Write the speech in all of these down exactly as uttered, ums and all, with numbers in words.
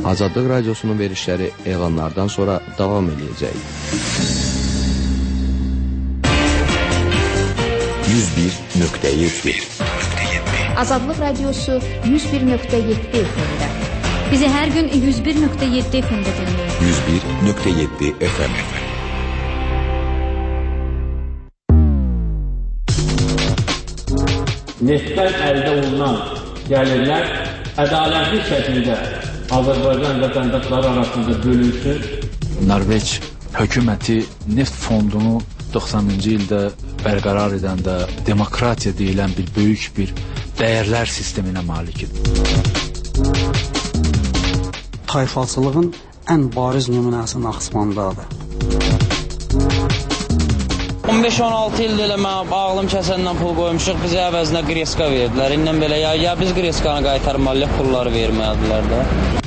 Azadlıq Radiosunun verişləri elanlardan sonra davam edəcək. yüz bir nöqtə yeddi Azadlıq Radiosu yüz bir nöqtə yeddi F M-də. Bizi hər gün yüz bir nöqtə yeddi F M-də dinləyin. yüz bir nöqtə yeddi F M. Neftdən əldə olunan gəlirlər ədalətli şəkildə Azərbaycan vətəndaşları arasında bölünsün. Norveç hökuməti neft fondunu doxsanıncı ildə bərqərar edəndə demokratiya deyilən bir böyük bir dəyərlər sisteminə malikdir. Tayfaçılığın ən bariz nümunəsi Naxçıvandadır. on beş on altı ildə elə mən ağlım kəsəndən pul qoymuşuq, bizə əvəzinə qreska verdilər. İndən belə ya, ya biz qreskanı qaytarmalıyıq, pulları verməyədilər də.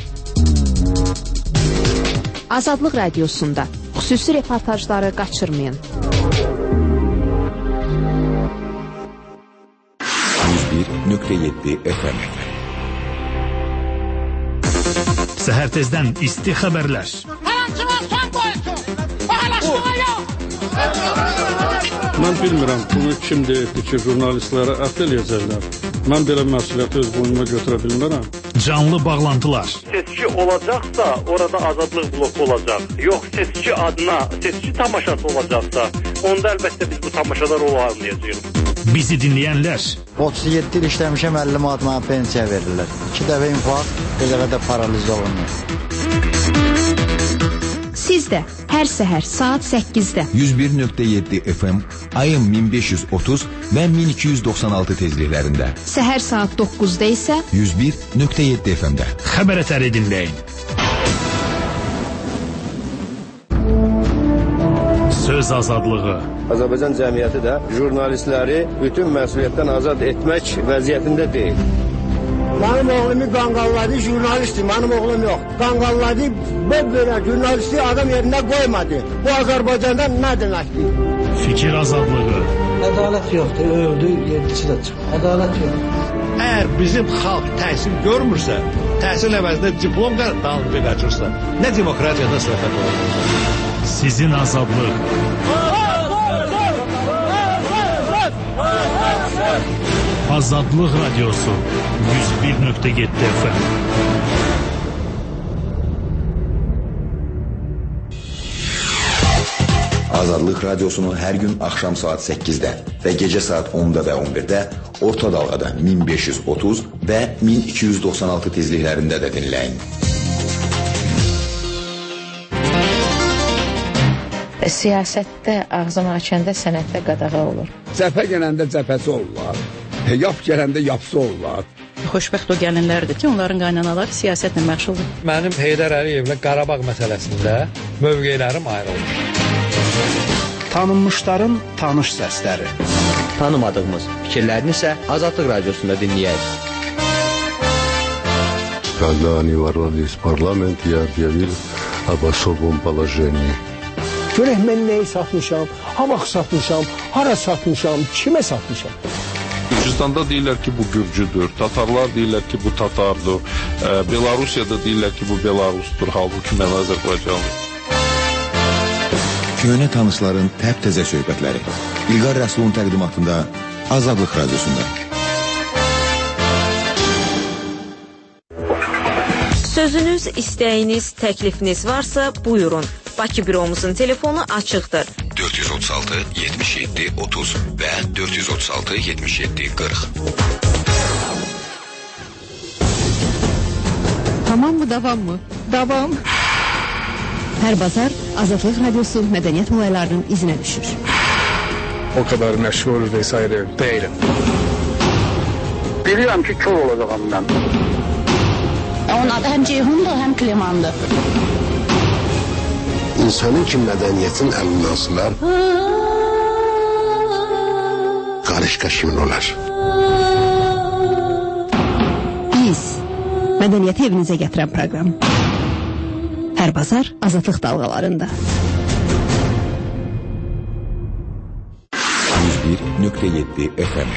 Azadlıq Radiosunda xüsusi reportajları qaçırmayın. yüz bir nöqtə yeddi F M. Səhər tezdən isti xəbərlər. Hər hansı var sən qoysun. Paylaşmağa yox. Mən bilmirəm, bunu kim deyirdi ki, jurnalistlərə ət eləyəcəklər. Mən belə məsuliyyəti öz boynuma götürə bilmərəm. Canlı bağlantılar. Seçki olacaqsa, orada azadlıq bloku olacaq. Yox, seçki adına, seçki tamaşası olacaqsa, onda əlbəttə biz bu tamaşalar olmayacağıq. Bizi dinləyənlər. otuz yeddi il işləmişəm, əlli manat mənə pensiya verirlər. İki dəfə infaz, bir dəfə də paraliza olunur. Siz də hər səhər saat səkkizdə yüz bir nöqtə yeddi F M, ayın min beş yüz otuz və min iki yüz doxsan altı tezliklərində. Səhər saat doqquzda isə yüz bir nöqtə yeddi F M-də. Xəbər ətəri dinləyin. Söz azadlığı. Azərbaycan cəmiyyəti də jurnalistləri bütün məsuliyyətdən azad etmək vəziyyətində deyil. Mənim oğlumu qanqalladı, jurnalistdir, mənim oğlum yox. Qanqalladı, belə jurnalisti adam yerində qoymadı. Bu Azərbaycanda nə deməkdir? Fikir azadlığı. Ədalət yoxdur, öldü, yedisi də çıxır. Ədalət yox. Əgər bizim xalq təhsil görmürsə, təhsil əvəzində diplom dalınca qaçırsa, nə demokratiyadan söhbət olur? Sizin azadlıq. Azadlıq Radiosu yüz bir nöqtə yeddi F M. Azadlıq Radiosunu hər gün axşam saat səkkizdə və gecə saat onda və on birdə orta dalğada min beş yüz otuz və min iki yüz doxsan altı tezliklərində də dinləyin. Siyasətdə ağzını açanda sənətdə qadağa olur. Cəbhə gələndə cəbhəsi olurlar. Yap gələndə yapsı olurlar. Xoşbəxt o gəlinlərdir ki, onların qaynanaları siyasətlə məşğuldur. Mənim Heydər Əliyevlə Qarabağ məsələsində mövqelərim ayrılır. Tanınmışların tanış səsləri. Tanımadığımız fikirlərini isə Azadlıq Radiosunda dinləyək. Когда они ворвались в парламент, я объявил об особом положении. Görək mən nəyi satmışam, ha vaxt satmışam, hara satmışam, kimə satmışam. Gürcüstanda deyirlər ki, bu Gürcüdür, Tatarlar deyirlər ki, bu Tatardır, e, Belarusiyada deyirlər ki, bu Belarusdur, halbuki mən Azərbaycanlıyım. Köhnə tanışların təp-təzə söhbətləri. İlqar Rəsulun təqdimatında Azadlıq Radiosunda. Sözünüz, istəyiniz, təklifiniz varsa buyurun. Bakı büromuzun telefonu açıqdır. dörd yüz otuz altı yetmiş yeddi otuz və dörd yüz otuz altı yetmiş yeddi qırx. Tamam mı, davam mı? Davam. Hər bazar Azadlıq Radiosu mədəniyyət olaylarının izinə düşür. O kadar məşğul vesaire değilim. Bilirəm ki, kör olacağım mən. Onun adı həm Ceyhundur, həm Klimandır. İnsanın ki mədəniyyətin əlindən sılar, qarışqa kimin olar? Biz, mədəniyyəti evinizə gətirən proqram. Hər bazar Azadlıq dalğalarında. yüz bir nöqtə yeddi F M.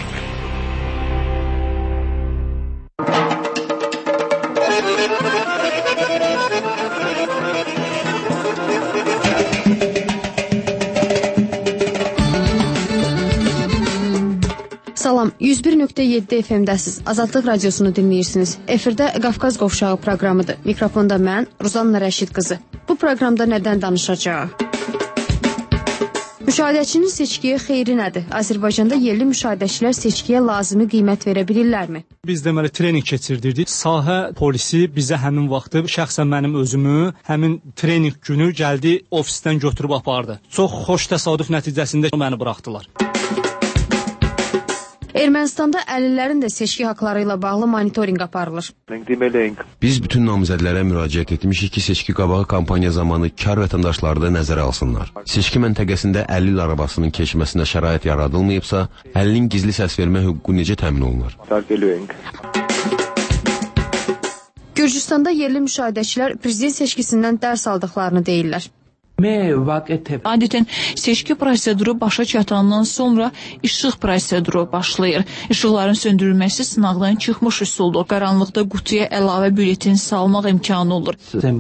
yüz bir nöqtə yeddi F M-dəsiz. Azadlıq radiosunu dinləyirsiniz. Efirdə Qafqaz qovşağı proqramıdır. Mikrofonda mən, Ruzanna Rəşid qızı. Bu proqramda nədən danışacağıq? Müşahidəçinin seçkiyə xeyri nədir? Azərbaycanda yerli müşahidəçilər seçkiyə lazımi qiymət verə bilirlərmi? Biz deməli trening keçirdirdik. Sahə polisi bizə həmin vaxtı, şəxsən mənim özümü həmin trening günü gəldi ofisdən götürüb apardı. Çox xoş təsadüf nəticəsində məni buraxdılar. Ermənistanda əlillərin də seçki haqları ilə bağlı monitorinq aparılır. Biz bütün namizədlərə müraciət etmişik ki, seçki qabağı kampaniya zamanı kar vətəndaşları da nəzərə alsınlar. Seçki məntəqəsində əlil arabasının keçməsinə şərait yaradılmayıbsa, əlilin gizli səs vermə hüququ necə təmin olunur? Gürcüstanda yerli müşahidəçilər prezident seçkisindən dərs aldıqlarını deyirlər. Adətən seçki proseduru başa çatandan sonra işıq proseduru başlayır. İşıqların söndürülməsi sınaqdan çıxmış üsuldur. Qaranlıqda qutuya əlavə bülletin salmaq imkanı olur.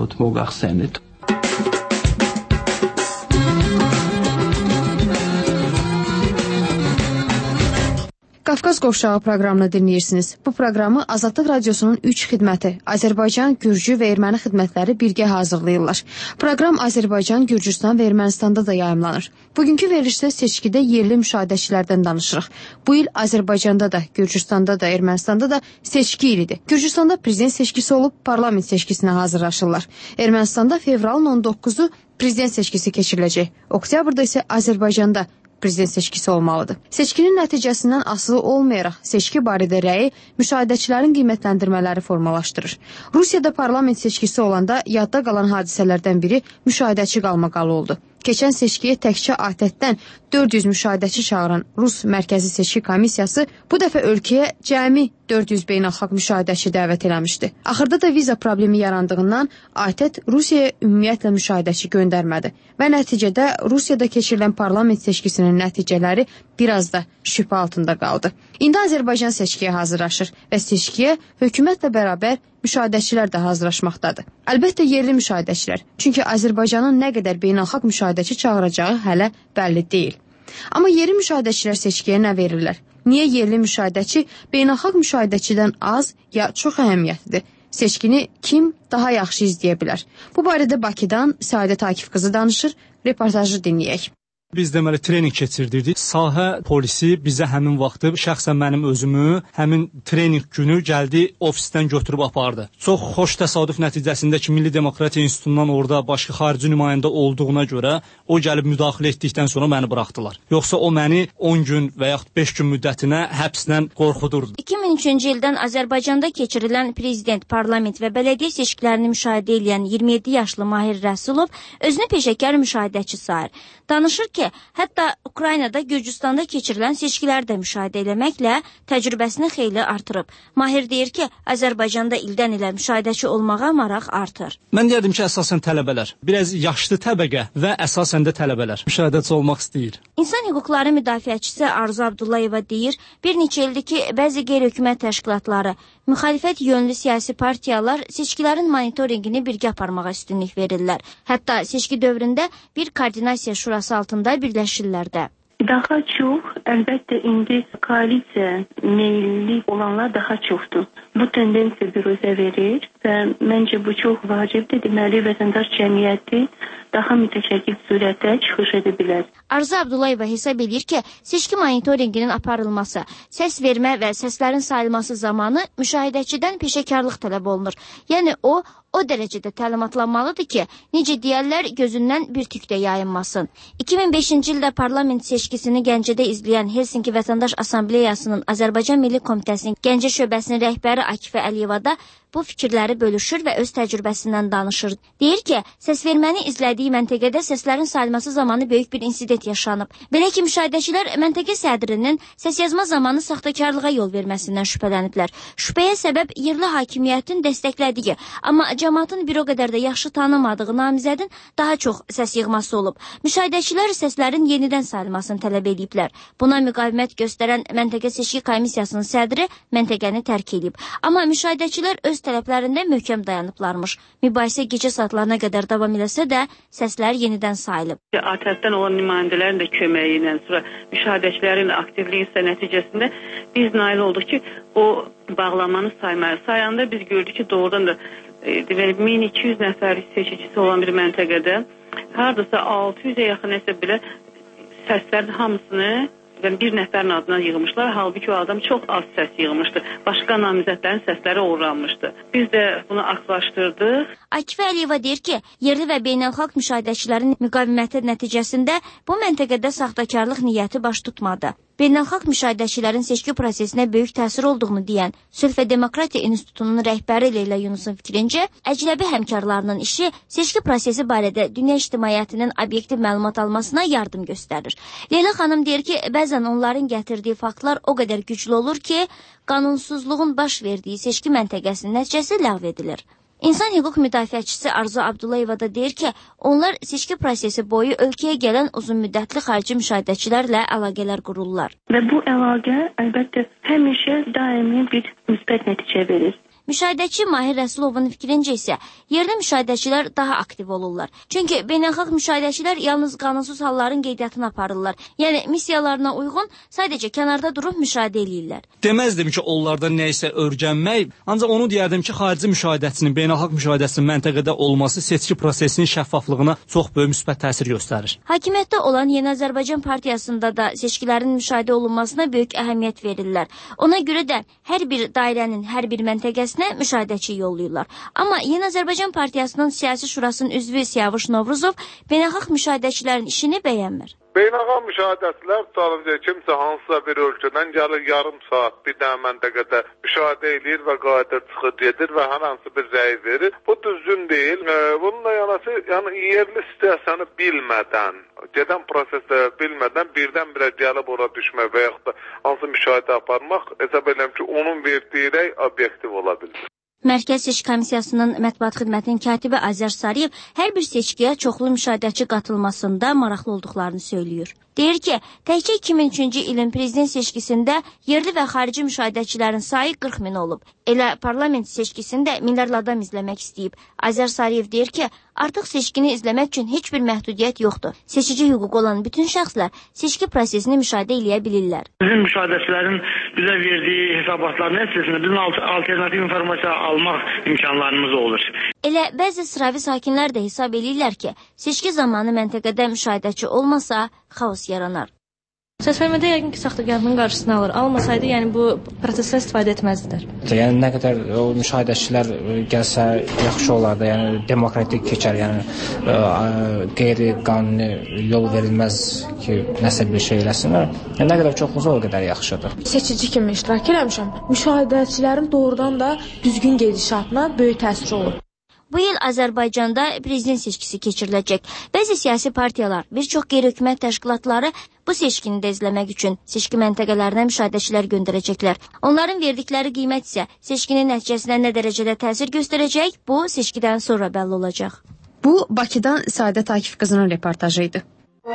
Qafqaz qovşağı proqramını dinləyirsiniz. Bu proqramı Azadlıq radiosunun üç xidməti, Azərbaycan, Gürcü və Erməni xidmətləri birgə hazırlayırlar. Proqram Azərbaycan, Gürcüstan və Ermənistanda da yayımlanır. Bugünkü verilişdə seçkidə yerli müşahidəçilərdən danışırıq. Bu il Azərbaycanda da, Gürcüstanda da, Ermənistanda da seçki ilidir. Gürcüstanda prezident seçkisi olub, parlament seçkisinə hazırlaşırlar. Ermənistanda fevralın on doqquzu prezident seçkisi keçiriləcək. Oktyabrda isə Azərbaycanda prezident seçkisi olmalıdır. Seçkinin nəticəsindən asılı olmayaraq seçki barədə rəyi müşahidəçilərin qiymətləndirmələri formalaşdırır. Rusiyada parlament seçkisi olanda yadda qalan hadisələrdən biri müşahidəçi qalmaqalı oldu. Keçən seçkiyə təkcə A T T-dən dörd yüz müşahidəçi çağıran Rus Mərkəzi Seçki Komissiyası bu dəfə ölkəyə cəmi dörd yüz beynəlxalq müşahidəçi dəvət eləmişdi. Axırda da viza problemi yarandığından A T T Rusiyaya ümumiyyətlə müşahidəçi göndərmədi və nəticədə Rusiyada keçirilən parlament seçkisinin nəticələri biraz da şübhə altında qaldı. İndi Azərbaycan seçkiyə hazırlaşır və seçkiyə hökumətlə bərabər müşahidəçilər də hazırlaşmaqdadır. Əlbəttə yerli müşahidəçilər, çünki Azərbaycanın nə qədər beynəlxalq müşahidəçi çağıracağı hələ bəlli deyil. Amma yerli müşahidəçilər seçkiyə nə verirlər? Niyə yerli müşahidəçi beynəlxalq müşahidəçidən az ya çox əhəmiyyətlidir? Seçkini kim daha yaxşı izləyə bilər? Bu barədə Bakıdan Səadət Akif qızı danışır, reportajı dinləyək. Biz deməli trening keçirdirdik. Sahə polisi bizə həmin vaxtı, şəxsən mənim özümü həmin trening günü gəldi ofisdən götürüb apardı. Çox xoş təsadüf nəticəsində ki, Milli Demokratiya İnstitutundan orada başqa xarici nümayəndə olduğuna görə o gəlib müdaxilə etdikdən sonra məni buraxdılar. Yoxsa o məni on gün və yaxud beş gün müddətinə həbsdən qorxudurdu. iki min üçüncü ildən Azərbaycanda keçirilən prezident, parlament və bələdiyyə seçkilərini müşahidə edən iyirmi yeddi yaşlı Mahir Rəsulov özünü peşəkar müşahidəçi sayır. Danışır ki, hətta Ukraynada, Gürcüstanda keçirilən seçkiləri də müşahidə eləməklə təcrübəsini xeyli artırıb. Mahir deyir ki, Azərbaycanda ildən ilə müşahidəçi olmağa maraq artır. Mən deyərdim ki, əsasən tələbələr, biraz yaşlı təbəqə və əsasən də tələbələr müşahidəçi olmaq istəyir. İnsan hüquqları müdafiəçisi Arzu Abdullayeva deyir, bir neçə ildir ki, bəzi qeyri-hökumət təşkilatları, müxalifət yönlü siyasi partiyalar seçkilərin monitoringini birgə aparmağa üstünlük verirlər. Hətta seçki dövründə bir koordinasiya şurası altında birləşirlər də. Daha çox, əlbəttə indi koalisiya meyilli olanlar daha çoxdur. Bu tendensiya büruzə verir və məncə bu çox vacibdir. Deməli, vətəndaş cəmiyyəti daha mütəşəkkil surətdə çıxış edə bilər. Arzu Abdullayeva hesab edir ki, seçki monitoringinin aparılması, səs vermə və səslərin sayılması zamanı müşahidəçidən peşəkarlıq tələb olunur. Yəni o, o dərəcədə təlimatlanmalıdır ki, necə deyərlər, gözündən bir tük də yayınmasın. iki min beşinci ildə parlament seçkisini Gəncədə izləyən Helsinki Vətəndaş Assambleyasının Azərbaycan Milli Komitəsinin Gəncə şöbəsinin rəhbəri Akifə Əliyeva da bu fikirləri bölüşür və öz təcrübəsindən danışır. Deyir ki, səsverməni izlədiyi məntəqədə səslərin sayılması zamanı böyük bir insident yaşanıb. Belə ki, müşahidəçilər məntəqə sədrinin səs yazma zamanı saxtakarlığa yol verməsindən şübhələniblər. Şübhəyə səbəb yerli hakimiyyətin dəstəklədiyi, amma cəmaatın bir o qədər də yaxşı tanımadığı namizədin daha çox səs yığması olub. Müşahidəçilər səslərin yenidən sayılmasını tələb ediblər. Buna müqavimət göstərən məntəqə seçki komissiyasının sədri məntəqəni tərk edib. Amma müşahidəçilər öz tələblərində möhkəm dayanıblarmış. Mübahisə gecə saatlarına qədər davam eləsə də səslər yenidən sayılıb. A T F-dən olan nümayəndələrin də köməyi ilə, sonra müşahidəçilərin aktivliyi isə nəticəsində biz nail olduq ki, o bağlamanı saymaya sayanda biz gördük ki, doğrudan da e, min iki yüz nəfərlik seçicisi olan bir məntəqədə hardasa altı yüzə yaxın isə belə səslərin hamısını yəni bir nəfərin adına yığmışlar. Halbuki o adam çox az səs yığmışdı. Başqa namizədlərin səsləri uğranmışdı. Biz də bunu aklaşdırdıq. Akifə Əliyeva deyir ki, yerli və beynəlxalq müşahidəçilərin müqaviməti nəticəsində bu məntəqədə saxtakarlıq niyyəti baş tutmadı. Beynəlxalq müşahidəçilərin seçki prosesinə böyük təsir olduğunu deyən Sülh və Demokratiya İnstitutunun rəhbəri Leyla Yunusun fikrincə, əcnəbi həmkarlarının işi seçki prosesi barədə dünya ictimaiyyətinin obyektiv məlumat almasına yardım göstərir. Leyla xanım deyir ki, bəzən onların gətirdiyi faktlar o qədər güclü olur ki, qanunsuzluğun baş verdiyi seçki məntəqəsinin nəticəsi ləğv edilir. İnsan hüquq müdafiəçisi Arzu Abdullayeva da deyir ki, onlar seçki prosesi boyu ölkəyə gələn uzun müddətli xarici müşahidəçilərlə əlaqələr qururlar. Və bu əlaqə əlbəttə həmişə daimi bir müsbət nəticə verir. Müşahidəçi Mahir Rəsulovun fikrincə isə yerli müşahidəçilər daha aktiv olurlar. Çünki beynəlxalq müşahidəçilər yalnız qanunsuz halların qeydiyyatını aparırlar. Yəni missiyalarına uyğun sadəcə kənarda durub müşahidə eləyirlər. Deməzdim ki, onlarda nə isə öyrənmək, ancaq onu deyərdim ki, xarici müşahidəçinin, beynəlxalq müşahidəsinin məntəqədə olması seçki prosesinin şəffaflığına çox böyük müsbət təsir göstərir. Hakimiyyətdə olan Yeni Azərbaycan Partiyasında da seçkilərin müşahidə olunmasına böyük əhəmiyyət verirlər. Ona görə də hər bir dairənin, hər bir məntəqəsi müşahidəçi yollayırlar. Amma Yeni Azərbaycan Partiyasının siyasi şurasının üzvü Siyavuş Novruzov beynəlxalq müşahidəçilərin işini bəyənmir. Beynəlxalq müşahidəçilər tutalım kimsə hansısa bir ölkədən gəlir yarım saat bir dənə məntəqədə müşahidə edir və qayıdır çıxır gedir və hər hansı bir rəy verir. Bu düzgün deyil. Bununla yanaşı yəni yerli siyasəni bilmədən, gedən prosesdə bilmədən birdən-birə gəlib ora düşmək və yaxud da hansı müşahidə aparmaq hesab edirəm ki, onun verdiyi rəy obyektiv ola bilər. Mərkəz Seçki Komissiyasının mətbuat xidmətinin katibi Azər Sarıyev hər bir seçkiyə çoxlu müşahidəçi qatılmasında maraqlı olduqlarını söylüyor. Deyir ki, təkcə iki min üçüncü ilin prezident seçkisində yerli və xarici müşahidəçilərin sayı qırx min olub. Elə parlament seçkisində minlərlə adam izləmək istəyib. Azər Sarıyev deyir ki, artıq seçkini izləmək üçün heç bir məhdudiyyət yoxdur. Seçici hüququ olan bütün şəxslər seçki prosesini müşahidə eləyə bilirlər. Bizim müşahidəçilərin bizə verdiyi hesabatlar nəticəsində bizim alternativ informasiya almaq imkanlarımız olur. Elə bəzi sıravi sakinlər də hesab eləyirlər ki, seçki zamanı məntəqədə müşahidəçi olmasa, xaos yaranar. Səsvermədə yəqin ki, saxtakarlığın qarşısını alır. Almasaydı, yəni bu prosesdən istifadə etməzdilər. Yəni nə qədər o müşahidəçilər gəlsə yaxşı olardı. Yəni demokratik keçər, yəni qeyri-qanuni yol verilməz ki, nəsə bir şey eləsinlər. Yəni nə qədər çox olsa o qədər yaxşıdır. Seçici kimi iştirak eləmişəm. Müşahidəçilərin doğrudan da düzgün gedişatına böyük təsir olur. Bu il Azərbaycanda prezident seçkisi keçiriləcək. Bəzi siyasi partiyalar, bir çox qeyri-hökumət təşkilatları bu seçkini də izləmək üçün seçki məntəqələrinə müşahidəçilər göndərəcəklər. Onların verdikləri qiymət isə seçkinin nəticəsinə nə dərəcədə təsir göstərəcək, bu seçkidən sonra bəlli olacaq. Bu, Bakıdan Səadət Akif qızının reportajı idi.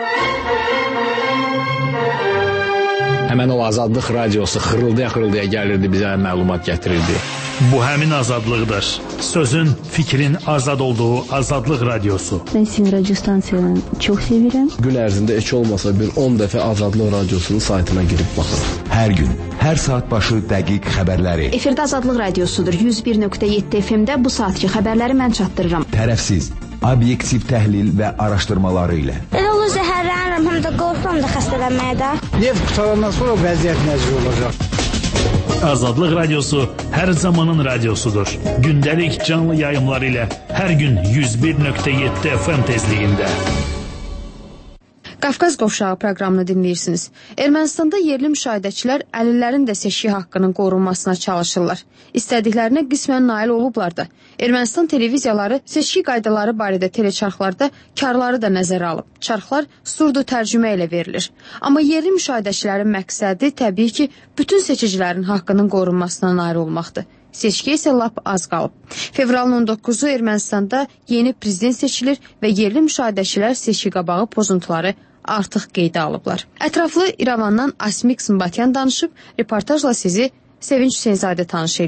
Həmən o Azadlıq radiosu xırıldaya-xırıldaya gəlirdi, bizə məlumat gətirirdi. Bu həmin azadlıqdır. Sözün, fikrin azad olduğu Azadlıq radiosu. Ben sizin radyo stansiyalarını çok seviyorum. Gün ərzində heç olmasa bir on dəfə Azadlıq radiosunun saytına girib baxırım. Hər gün, hər saat başı dəqiq xəbərləri. Efirdə Azadlıq radiosudur. yüz bir nöqtə yeddi F M-də bu saatki xəbərləri mən çatdırıram. Tərəfsiz, obyektiv təhlil və araşdırmaları ilə. Elə olur zəhərlənirəm, həm də qorxuram da xəstələnməyə də. Neft qutarandan sonra vəziyyət necə olacaq? Azadlıq radiosu hər zamanın radiosudur. Gündəlik canlı yayımlar ilə hər gün yüz bir nöqtə yeddi F M tezliyində. Qafqaz Qovşağı proqramını dinləyirsiniz. Ermənistanda yerli müşahidəçilər əlillərin də seçki haqqının qorunmasına çalışırlar. İstədiklərinə qismən nail olublar da. Ermənistan televiziyaları seçki qaydaları barədə teleçarxlarda karları da nəzərə alıb. Çarxlar surdu tərcümə ilə verilir. Amma yerli müşahidəçilərin məqsədi təbii ki, bütün seçicilərin haqqının qorunmasına nail olmaqdır. Seçki isə lap az qalıb. Fevralın on doqquzu Ermənistanda yeni prezident seçilir və yerli müşahidəçilər seçki qabağı pozuntuları artıq qeydə alıblar. Ətraflı İrəvandan Asmik Zımbatyan danışıb, reportajla sizi Sevinç Hüseynzadə tanış eləyir.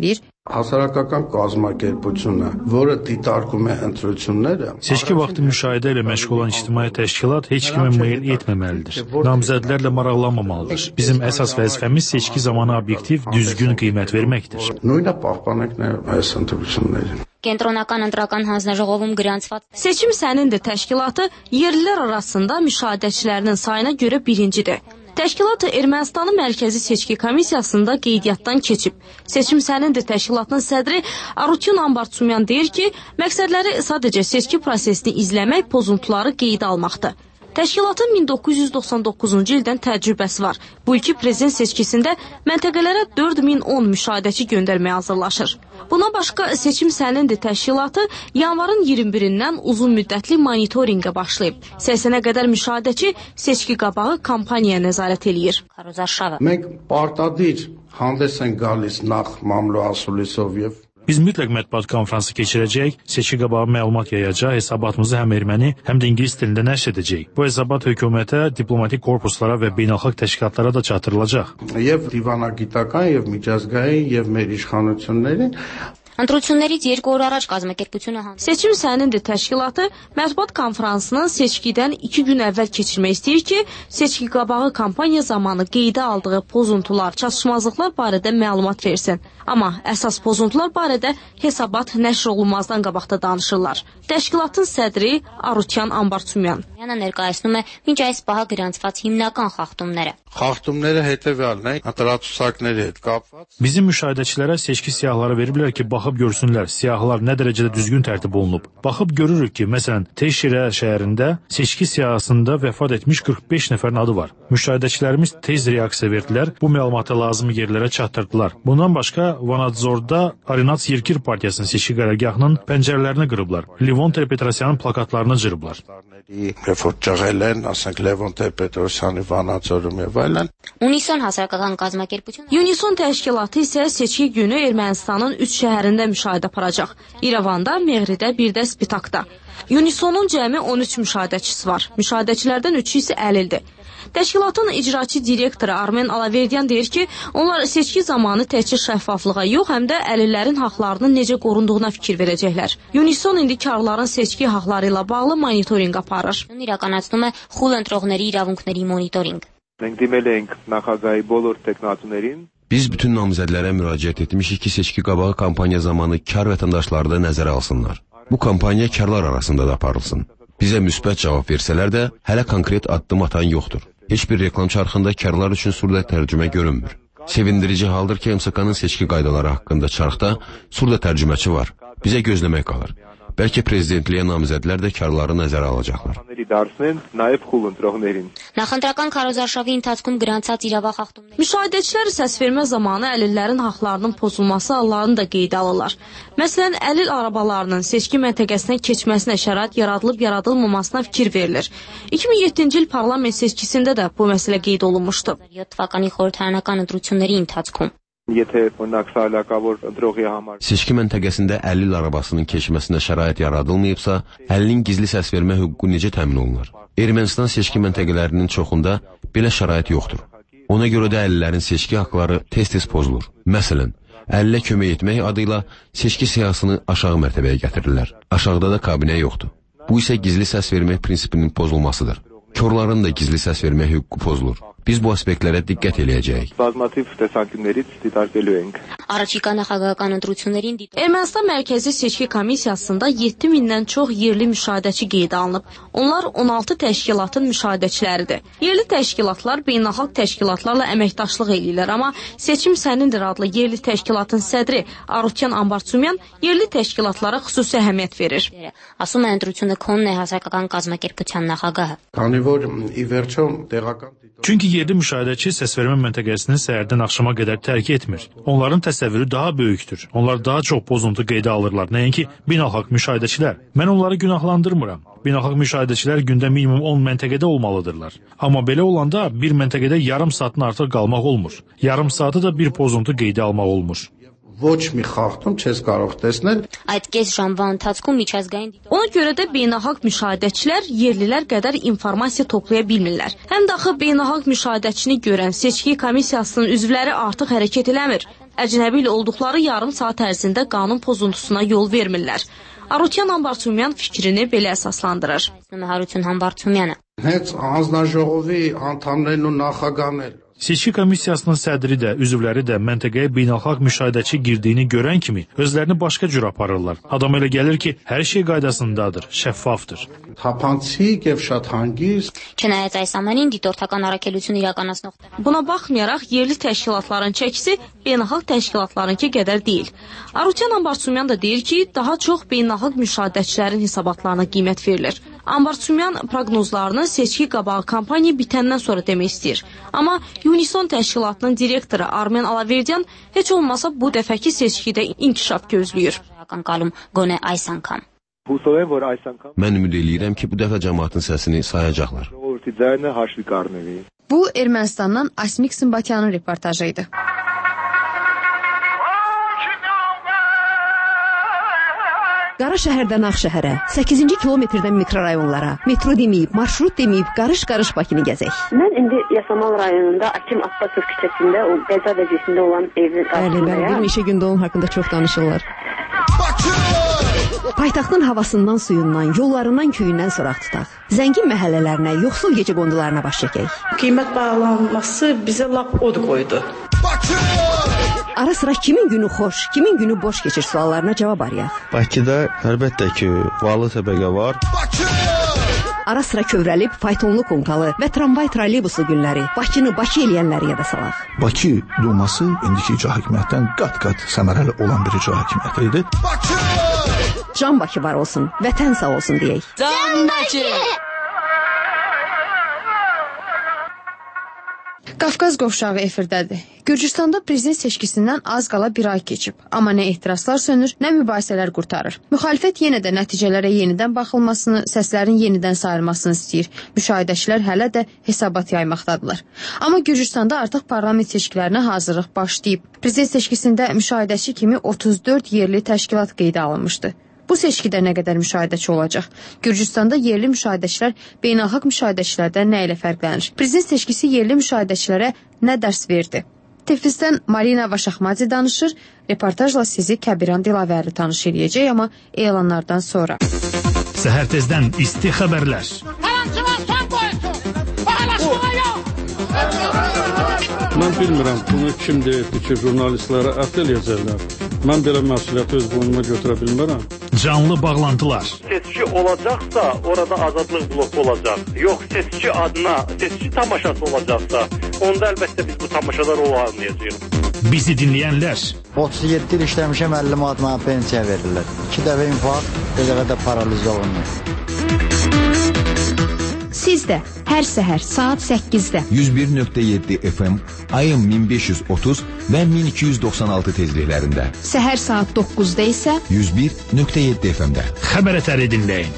Հասարակական կազմակերպությունը, որը դիտարկում է ընտրությունները, seçki vaxtı müşahidə ilə məşğul olan ictimai təşkilat heç kimə meyil etməməlidir. Namizədlərlə maraqlanmamalıdır. Bizim əsas vəzifəmiz seçki zamanı obyektiv, düzgün qiymət verməkdir. Նույնը պահպանենք նաև այս ընտրություններին. Կենտրոնական ընտրական հանձնաժողովում գրանցված Seçim sənindir təşkilatı yerlilər arasında müşahidəçilərinin sayına görə birincidir. Təşkilat Ermənistanın Mərkəzi Seçki Komissiyasında qeydiyyatdan keçib. Seçim sənindir təşkilatının sədri Arutyun Ambartsumyan deyir ki, məqsədləri sadəcə seçki prosesini izləmək, pozuntuları qeydə almaqdır. Təşkilatın min doqquz yüz doxsan doqquzuncu ildən təcrübəsi var. Bu ilki prezident seçkisində məntəqələrə dörd min on müşahidəçi göndərməyə hazırlaşır. Buna başqa seçim sənindir təşkilatı yanvarın iyirmi birindən uzun müddətli monitorinqə başlayıb. səksənə qədər müşahidəçi seçki qabağı kampaniyaya nəzarət eləyir. Մենք պարտադիր հանդես են գալիս նախ մամլո ասուլիսով եւ Biz mütləq mətbuat konfransı keçirəcək, seçki qabağı məlumat yayacaq, hesabatımızı həm erməni, həm də ingilis dilində nəşr edəcək. Bu hesabat hökumətə, diplomatik korpuslara və beynəlxalq təşkilatlara da çatdırılacaq. Եվ դիվանագիտական եւ միջազգային եւ մեր իշխանություններին Ընտրություններից երկու օր առաջ կազմակերպությունը Seçim sənindir təşkilatı mətbuat konfransını seçkidən iki gün əvvəl keçirmək istəyir ki, seçki qabağı kampaniya zamanı qeydə aldığı pozuntular, çatışmazlıqlar barədə məlumat versin. Amma əsas pozuntular barədə hesabat nəşr olunmazdan qabaqda danışırlar. Təşkilatın sədri Arutyan Ambartsumyan. Յանը ներկայացնում է մինչ այս պահը գրանցված հիմնական խախտումները։ Խախտումները հետեւյալն է, ընտրացուցակների հետ կապված Bizim müşahidəçilərə seçki siyahıları veriblər ki, baxıb görsünlər, siyahılar nə dərəcədə düzgün tərtib olunub. Baxıb görürük ki, məsələn, Teşirə şəhərində seçki siyahısında vəfat etmiş qırx beş nəfərin adı var. Müşahidəçilərimiz tez reaksiya verdilər, bu məlumatı lazım yerlərə çatdırdılar. Bundan başqa Vanadzorda Arinats Yerkir partiyasının seçki qərargahının pəncərələrini qırıblar. Levon Ter-Petrosyanın plakatlarını cırıblar. Refoçağelen, ասենք Levon Ter-Petrosyanı Vanadzorում եւ այլն Unison հասարակական կազմակերպությունը Unison təşkilatı isə seçki günü Ermənistanın üç şəhərində müşahidə aparacaq. İrəvanda, Meğridə, bir də Spitakda. Unisonun cəmi on üç müşahidəçisi var. Müşahidəçilərdən üçü isə əlildir. Təşkilatın icraçı direktoru Armen Alaverdiyan deyir ki, onlar seçki zamanı təkcə şəffaflığa yox, həm də əlillərin haqlarının necə qorunduğuna fikir verəcəklər. Unison indi karların seçki haqları ilə bağlı monitorinq aparır. իրականացնում է խուլ ընտրողների իրավունքների մոնիտորինգ։ Մենք դիմել ենք նախագահի բոլոր տեխնատուներին Biz bütün namizədlərə müraciət etmişik ki, seçki qabağı kampaniya zamanı kar vətəndaşları da nəzərə alsınlar. Bu kampaniya karlar arasında da aparılsın. Bizə müsbət cavab versələr də hələ konkret addım atan yoxdur. Heç bir reklam çarxında karlar üçün surda tərcümə görünmür. Sevindirici haldır ki, M S K-nın seçki qaydaları haqqında çarxda surda tərcüməçi var. Bizə gözləmək qalır. Bəlkə prezidentliyə namizədlər də karları nəzərə alacaqlar. Նախընտրական քարոզարշավի ընթացքում գրանցած իրավախախտումներ Müşahidəçilər səsvermə zamanı əlillərin haqlarının pozulması hallarını da qeydə alırlar. Məsələn, əlil arabalarının seçki məntəqəsinə keçməsinə şərait yaradılıb yaradılmamasına fikir verilir. iki min yeddinci il parlament seçkisində də bu məsələ qeyd olunmuşdu. յոթ թվականի խորհրդարանական ընտրությունների ընթացքում Seçki məntəqəsində əlil arabasının keçməsinə şərait yaradılmayıbsa, əlilin gizli səs vermə hüququ necə təmin olunur? Ermənistan seçki məntəqələrinin çoxunda belə şərait yoxdur. Ona görə də əlillərin seçki haqları tez-tez pozulur. Məsələn, əlilə kömək etmək adıyla seçki siyasını aşağı mərtəbəyə gətirirlər. Aşağıda da kabinə yoxdur. Bu isə gizli səs vermək prinsipinin pozulmasıdır. Körlərin də gizli səs vermək hüququ pozulur. Biz bu aspektlərə diqqət eləyəcəyik. Առաջիկա նախագահական ընտրություններին Ermənistan Mərkəzi Seçki Komissiyasında yeddi mindən çox yerli müşahidəçi qeydə alınıb. Onlar on altı təşkilatın müşahidəçiləridir. Yerli təşkilatlar beynəlxalq təşkilatlarla əməkdaşlıq eləyirlər, amma Seçim Sənindir adlı yerli təşkilatın sədri Arutyan Ambartsumyan yerli təşkilatlara xüsusi əhəmiyyət verir. Ասում է ընտրությունը քոնն է հասարակական կազմակերպության նախագահը։ Քանի որ ի վերջո տեղական Çünki yerli müşahidəçi səsvermə məntəqəsini səhərdən axşama qədər tərk etmir. Onların təsəvvürü daha böyükdür. Onlar daha çox pozuntu qeydə alırlar, nəinki beynəlxalq müşahidəçilər. Mən onları günahlandırmıram. Beynəlxalq müşahidəçilər gündə minimum on məntəqədə olmalıdırlar. Amma belə olanda bir məntəqədə yarım saatdan artıq qalmaq olmur. Yarım saatı da bir pozuntu qeydə almaq olmur. Ոչ մի խախտում չես կարող տեսնել։ Այդ կես ժամվա ընթացքում միջազգային Ona görə də beynəlxalq müşahidəçilər yerlilər qədər informasiya toplaya bilmirlər. Həm də axı beynəlxalq müşahidəçini görən seçki komissiyasının üzvləri artıq hərəkət eləmir. Əcnəbi ilə olduqları yarım saat ərzində qanun pozuntusuna yol vermirlər. Arutyan Hambarçumyan fikrini belə əsaslandırır. Հարություն Համբարձումյանը Հենց հանձնաժողովի անդամներն ու նախագահներ Seçki komissiyasının sədri də, üzvləri də məntəqəyə beynəlxalq müşahidəçi girdiyini görən kimi özlərini başqa cür aparırlar. Adam elə gəlir ki, hər şey qaydasındadır, şəffafdır. Թափանցիկ եւ շատ հանգիստ Չնայած այս ամենին դիտորդական առաքելություն իրականացնող Buna baxmayaraq yerli təşkilatların çəkisi beynəlxalq təşkilatlarınki qədər deyil. Arutyan Hambarçumyan da deyir ki, daha çox beynəlxalq müşahidəçilərin hesabatlarına qiymət verilir. Hambarçumyan proqnozlarını seçki qabağı kampaniya bitəndən sonra demək istəyir. Amma Unison təşkilatının direktoru Armen Alaverdiyan heç olmasa bu dəfəki seçkidə inkişaf gözləyir. Գոնե այս անգամ Mən ümid eləyirəm ki, bu dəfə cəmaatın səsini sayacaqlar. Bu Ermənistandan Asmik Sımbatyanın reportajı idi. Qara şəhərdən Ağşəhərə, səkkizinci kilometrdən mikrorayonlara, metro deməyib, marşrut deməyib, qarış-qarış Bakını gəzək. Mən indi Yasamal rayonunda Akim Abbasov küçəsində, o qəza vəziyyətində olan evin qarşısındayım. Bəli, bəli, bir neçə gündə onun haqqında çox danışırlar. Paytaxtın havasından, suyundan, yollarından, köyündən soraq tutaq. Zəngin məhəllələrinə, yoxsul gecə qondularına baş çəkək. Qiymət bağlanması bizə lap od qoydu. Ara sıra kimin günü xoş, kimin günü boş keçir suallarına cavab arayaq. Bakıda əlbəttə ki, varlı təbəqə var. Ara sıra kövrəlib, faytonlu konkalı və tramvay troleybusu günləri Bakını Bakı eləyənləri yada salaq. Bakı Duması indiki icra hakimiyyətdən qat-qat səmərəli olan bir icra hakimiyyəti idi. Can Bakı var olsun, vətən sağ olsun deyək. Can Bakı! Qafqaz qovşağı efirdədir. Gürcüstanda prezident seçkisindən az qala bir ay keçib. Amma nə etirazlar sönür, nə mübahisələr qurtarır. Müxalifət yenə də nəticələrə yenidən baxılmasını, səslərin yenidən sayılmasını istəyir. Müşahidəçilər hələ də hesabat yaymaqdadırlar. Amma Gürcüstanda artıq parlament seçkilərinə hazırlıq başlayıb. Prezident seçkisində müşahidəçi kimi otuz dörd yerli təşkilat qeydə alınmışdı. Bu seçkidə nə qədər müşahidəçi olacaq? Gürcüstanda yerli müşahidəçilər beynəlxalq müşahidəçilərdən nə ilə fərqlənir? Prezident seçkisi yerli müşahidəçilərə nə dərs verdi? Tiflisdən Marina Vaşaxmadze danışır. Reportajla sizi Kəbiran Dilavərli tanış edəcək, amma elanlardan sonra. Səhər tezdən isti xəbərlər. Mən bilmirəm, bunu kim deyirdi ki, jurnalistlərə ət eləyəcəklər. Mən belə məsuliyyəti öz boynuma götürə bilmərəm. Canlı bağlantılar. Seçki olacaqsa, orada azadlıq bloku olacaq. Yox, seçki adına, seçki tamaşası olacaqsa, onda əlbəttə biz bu tamaşalar olmayacağıq. Bizi dinləyənlər. otuz yeddi il işləmişəm, əlli manat mənə pensiya verirlər. İki dəfə infaq, bir dəfə də paraliz olunur. Siz də hər səhər saat səkkizdə yüz bir nöqtə yeddi F M, ayın min beş yüz otuz və min iki yüz doxsan altı tezliklərində. Səhər saat doqquzda isə yüz bir nöqtə yeddi F M-də. Xəbər ətəri dinləyin.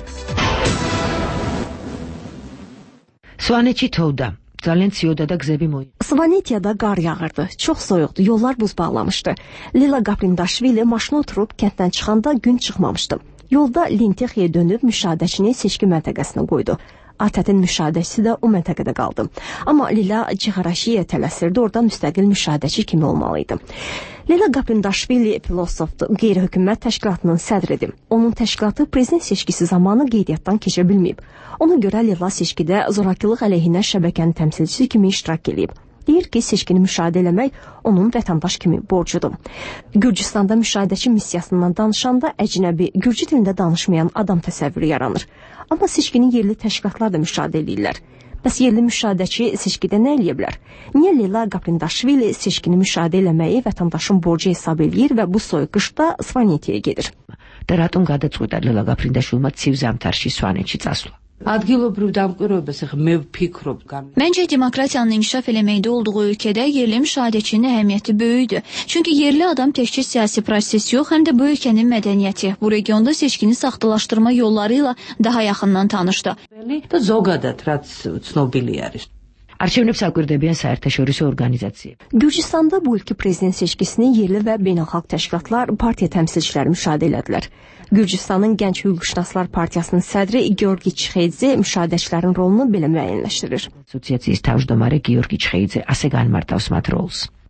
Svanetiyada, Zalensiyada qzəbi moy. Svanetiyada qar yağırdı. Çox soyuqdu. Yollar buz bağlamışdı. Lila Qaprindaşvili maşına oturub kənddən çıxanda gün çıxmamışdı. Yolda Lentexiyə dönüb müşahidəçini seçki məntəqəsinə qoydu. A T T-in müşahidəçisi də o məntəqədə qaldı. Amma Lila Cixaraşiyə tələsirdi, oradan müstəqil müşahidəçi kimi olmalıydı. Lila Qaprindaşvili filosofdur, qeyri-hökumət təşkilatının sədridir. Onun təşkilatı prezident seçkisi zamanı qeydiyyatdan keçə bilməyib. Ona görə Lila seçkidə zorakılıq əleyhinə şəbəkənin təmsilçisi kimi iştirak edib. Deyir ki, seçkini müşahidə eləmək onun vətəndaş kimi borcudur. Gürcüstanda müşahidəçi missiyasından danışanda əcnəbi, gürcü dilində danışmayan adam təsəvvürü yaranır. Amma seçkini yerli təşkilatlar da müşahidə edirlər. Bəs yerli müşahidəçi seçkidə nə eləyə bilər? Niyə Lila Qaprindaşvili seçkini müşahidə eləməyi vətəndaşın borcu hesab eləyir və bu soyuq qışda Svanetiyaya gedir? Դրատուն გადაწყვეტა Լիլա Գապրինդաշვილმა ცივ ზამთარში Սվանეთში წასვლა. ადგილობრივ დამკვირვებელს ახლა მე ვფიქრობ Məncə demokratiyanın inkişaf eləməkdə olduğu ölkədə yerli müşahidəçinin əhəmiyyəti böyükdür. Çünki yerli adam təkcə siyasi proses yox, həm də bu ölkənin mədəniyyəti, bu regionda seçkini saxtalaşdırma yolları ilə daha yaxından tanışdı. და ზოგადად რაც ცნობილი არის. Arşivnəb saqqırdıbiyən sərtəşörüsü orqanizasiya. Gürcüstanda bu ilki prezident seçkisini yerli və beynəlxalq təşkilatlar, partiya təmsilçiləri müşahidə elədilər. Gürcüstanın Gənc Hüquqşünaslar Partiyasının sədri Georgi Çxeydze müşahidəçilərin rolunu belə müəyyənləşdirir. Asosiasiyasının tavşdəmarı Georgi Çxeydze ასე განმარტავს მათ როლს.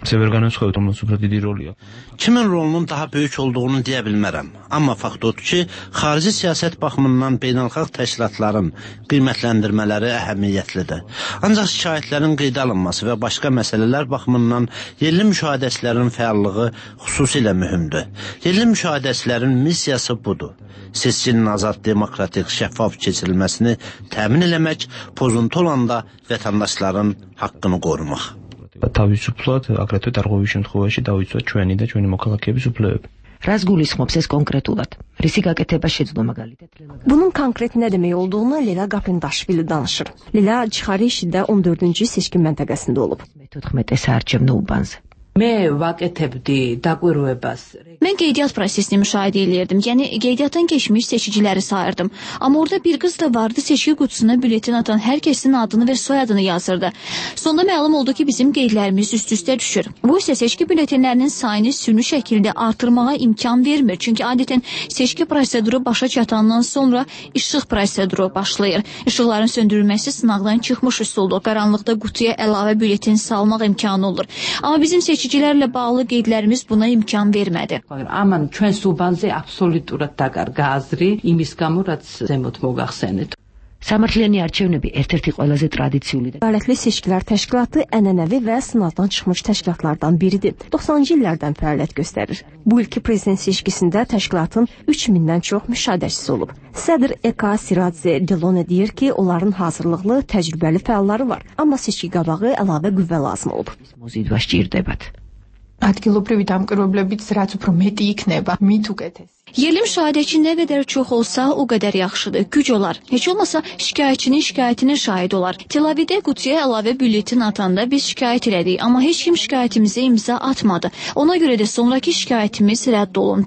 Severqanın çıxartımının super dediyi rol ya. Kimin rolunun daha böyük olduğunu deyə bilmərəm. Amma fakt odur ki, xarici siyasət baxımından beynəlxalq təşkilatların qiymətləndirmələri əhəmiyyətlidir. Ancaq şikayətlərin qeydə alınması və başqa məsələlər baxımından yerli müşahidəçilərin fəallığı xüsusilə mühümdür. Yerli müşahidəçilərin missiyası budur. Seçkinin azad, demokratik, şəffaf keçirilməsini təmin eləmək, pozuntu olanda vətəndaşların haqqını qorumaq. თავისუფლად აგრეთვე დარღვევის შემთხვევაში დავიცვათ ჩვენი და ჩვენი მოქალაქეების უფლებები. რას გულისხმობს ეს კონკრეტულად? რისი გაკეთება შეძლო მაგალითად? Bunun konkret nə demək olduğunu Leyla Gaprindaşvili danışır. Leyla Çixarişdə on dördüncü seçki məntəqəsində olub. methotmete საარჩევნო უბანზე. მე ვაკეთებდი დაკვირვებას. Mən qeydiyyat prosesini müşahidə edirdim. Yəni qeydiyyatdan keçmiş seçiciləri sayırdım. Amma orada bir qız da vardı, seçki qutusuna bülletin atan hər kəsin adını və soyadını yazırdı. Sonda məlum oldu ki, bizim qeydlərimiz üst-üstə düşür. Bu isə seçki bülletinlərinin sayını süni şəkildə artırmağa imkan vermir. Çünki adətən seçki proseduru başa çatandan sonra işıq proseduru başlayır. İşıqların söndürülməsi sınaqdan çıxmış üsuldur. Qaranlıqda qutuya əlavə bülletin salmaq imkanı olur. Amma bizim seçicilərlə bağlı qeydlərimiz buna imkan vermədi. ამან ჩვენს უბანზე აბსოლუტურად დაკარგა აზრი იმის გამო, რაც ზემოთ მოგახსენეთ. სამართლიანი არჩევნები ერთ-ერთი ყველაზე ტრადიციული და Ədalətli Seçkilər Təşkilatı ənənəvi və sınaqdan çıxmış təşkilatlardan biridir. doxsanıncı illərdən fəaliyyət göstərir. Bu ilki prezident seçkisində təşkilatın üç mindən çox müşahidəçisi olub. Sədr Eka Siradze Delone deyir ki, onların hazırlıqlı, təcrübəli fəalları var, amma seçki qabağı əlavə qüvvə lazım olub. მოზიდვა სჭირდებათ. ადგილობრივი დამკვირვებლებიც რაც უფრო მეტი იქნება, მით უკეთესი. Yerli müşahidəçi nə qədər çox olsa, o qədər yaxşıdır. Güc olar. Heç olmasa şikayətçinin şikayətinin şahid olar. Tel Avivdə qutuya əlavə bülletin atanda biz şikayət elədik, amma heç kim şikayətimizə imza atmadı. Ona görə də sonraki şikayətimiz rədd olundu.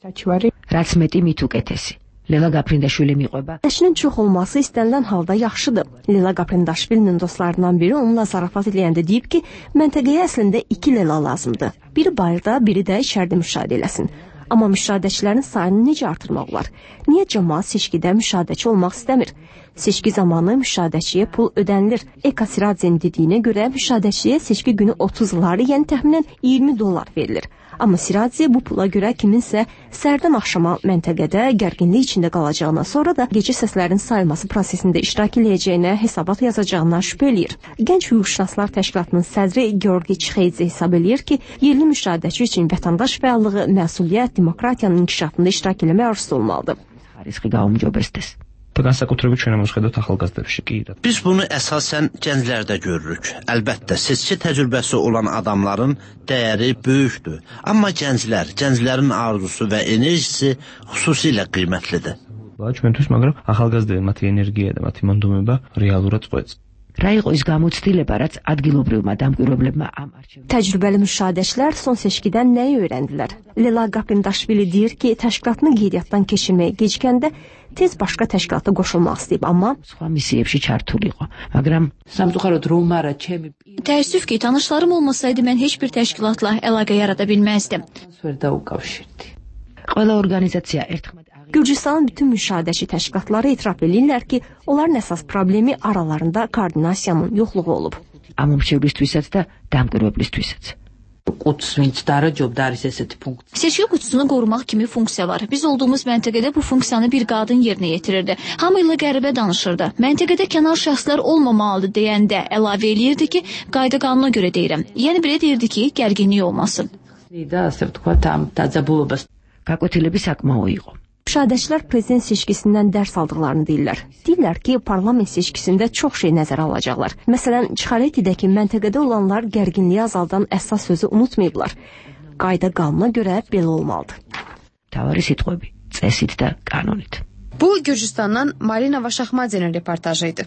რაც მეტი მით უკეთესი. Leyla Gaprindaşvili მიყვება. Təşkinin çox olması istənilən halda yaxşıdır. Leyla Gaprindaşvilinin dostlarından biri onunla zarafat eləyəndə deyib ki, məntəqəyə əslində iki Leyla lazımdır. Biri bayırda, biri də içəridə müşahidə eləsin. Amma müşahidəçilərin sayını necə artırmaq olar? Niyə cəmaət seçkidə müşahidəçi olmaq istəmir? Seçki zamanı müşahidəçiyə pul ödənilir. Eka Siradze'nin dediyinə görə müşahidəçiyə seçki günü otuz lari, yəni təxminən iyirmi dollar verilir. Amma Siradze bu pula görə kiminsə sərdən axşama məntəqədə gərginlik içində qalacağına, sonra da gecə səslərin sayılması prosesində iştirak edəcəyinə, hesabat yazacağına şübhə eləyir. Gənc Hüquqşünaslar Təşkilatının sədri Georgi Çixeydze hesab eləyir ki, yerli müşahidəçi üçün vətəndaş fəallığı, məsuliyyət, demokratiyanın inkişafında iştirak eləmək arzusu olmalıdır. Risqi qaumcobestes. და განსაკუთრებით ჩვენ ამოხედავთ ახალგაზრდებში კი. Biz bunu əsasən gənclərdə görürük. Əlbəttə, seçki təcrübəsi olan adamların dəyəri böyükdür. Amma gənclər, gənclərin arzusu və enerjisi xüsusilə qiymətlidir. ჩვენთვის, მაგრამ ახალგაზრდები მათი ენერგია და მათი მონდომება რეალურად წყვეტს. რა იყო ის გამოცდილება, რაც ადგილობრივმა დამკვირვებლებმა ამ არჩევნებში Təcrübəli müşahidəçilər son seçkidən nəyi öyrəndilər? Leyla Gaprindaşvili deyir ki, təşkilatını qeydiyyatdan keçirməyə gecikəndə tez başqa təşkilata qoşulmaq istəyib, amma სხვა მისიებში ჩართული იყო, მაგრამ სამწუხაროდ რომ არა ჩემი Təəssüf ki, tanışlarım olmasaydı mən heç bir təşkilatla əlaqə yarada bilməzdim. ვერ დაუკავშირდი. ყველა ორგანიზაცია ერთხმად Gürcüstanın bütün müşahidəçi təşkilatları etiraf edirlər ki, onların əsas problemi aralarında koordinasiyanın yoxluğu olub. ამ მომხდარისთვისაც და დამკვირვებლისთვისაც. qutus viņš daraჯობდა არის ესეთი ფუნქცია. Seçki qutusunu qorumaq kimi funksiya var. Biz olduğumuz məntəqədə bu funksiyanı bir qadın yerinə yetirirdi. Hamı ilə qəribə danışırdı. Məntəqədə kənar şəxslər olmamalıdır deyəndə əlavə eləyirdi ki, qayda qanuna görə deyirəm. Yəni belə deyirdi ki, gərginlik olmasın. და ასე ვთქვათ ამ დაძაბულობას გაკვეთილები საკმაო იყო. Müşahidəçilər prezident seçkisindən dərs aldıqlarını deyirlər. Deyirlər ki, parlament seçkisində çox şey nəzərə alacaqlar. Məsələn, Çixaretidəki məntəqədə olanlar gərginliyi azaldan əsas sözü unutmayıblar. Qayda qanuna görə belə olmalıdır. Თავარი სიტყვები, წესით და კანონით. Bu Gürcüstandan Marina Vaşaxmadzenin reportajı idi.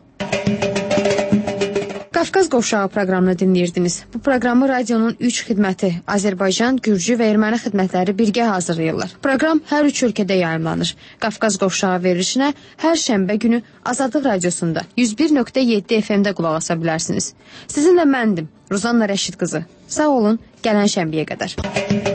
Qafqaz Qovşağı proqramını dinləyirdiniz. Bu proqramı radionun üç xidməti Azərbaycan, Gürcü və Erməni xidmətləri birgə hazırlayırlar. Proqram hər üç ölkədə yayımlanır. Qafqaz Qovşağı verilişinə hər şənbə günü Azadlıq Radiosunda yüz bir nöqtə yeddi F M-də qulaq asa bilərsiniz. Sizinlə məndim, Ruzanna Rəşid qızı. Sağ olun, gələn şənbəyə qədər.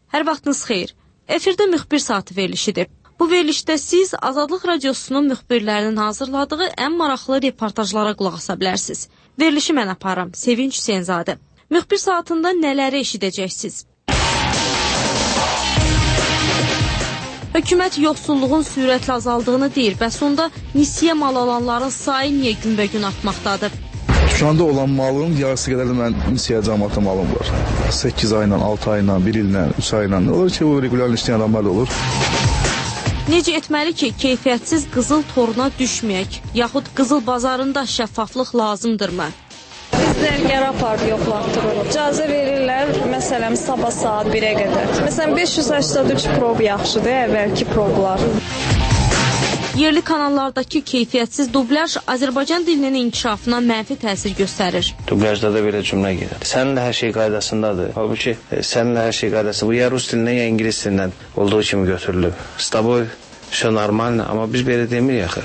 Hər vaxtınız xeyir. Efirdə müxbir saatı verilişidir. Bu verilişdə siz Azadlıq Radiosunun müxbirlərinin hazırladığı ən maraqlı reportajlara qulaq asa bilərsiniz. Verilişi mən aparam, Sevinç Hüseynzadə. Müxbir saatında nələri eşidəcəksiniz? Hökumət yoxsulluğun sürətlə azaldığını deyir, bəs onda nisiyə mal alanların sayı niyə günbəgün artmaqdadır? Dükanda olan malın yarısı qədər də mən nisiyə cəmaata malım var. səkkiz ayla, altı ayla, bir illə, üç ayla. Olur ki, bu regular işləyən adamlar da olur. Necə etməli ki, keyfiyyətsiz qızıl toruna düşməyək, yaxud qızıl bazarında şəffaflıq lazımdırmı? Bizdən yer apart yoxlatdırırıq. İcazə verirlər, məsələn, sabah saat birə qədər. Məsələn, beş yüz səksən üç prob yaxşıdır, əvvəlki problar. Yerli kanallardakı keyfiyyətsiz dublyaj Azərbaycan dilinin inkişafına mənfi təsir göstərir. Dublyajda da belə cümlə gedir. Səninlə hər şey qaydasındadır. Halbuki səninlə hər şey qaydasında. Bu ya rus dilindən, ya ingilis dilindən olduğu kimi götürülüb. S тобой все нормально, amma biz belə demirik axı.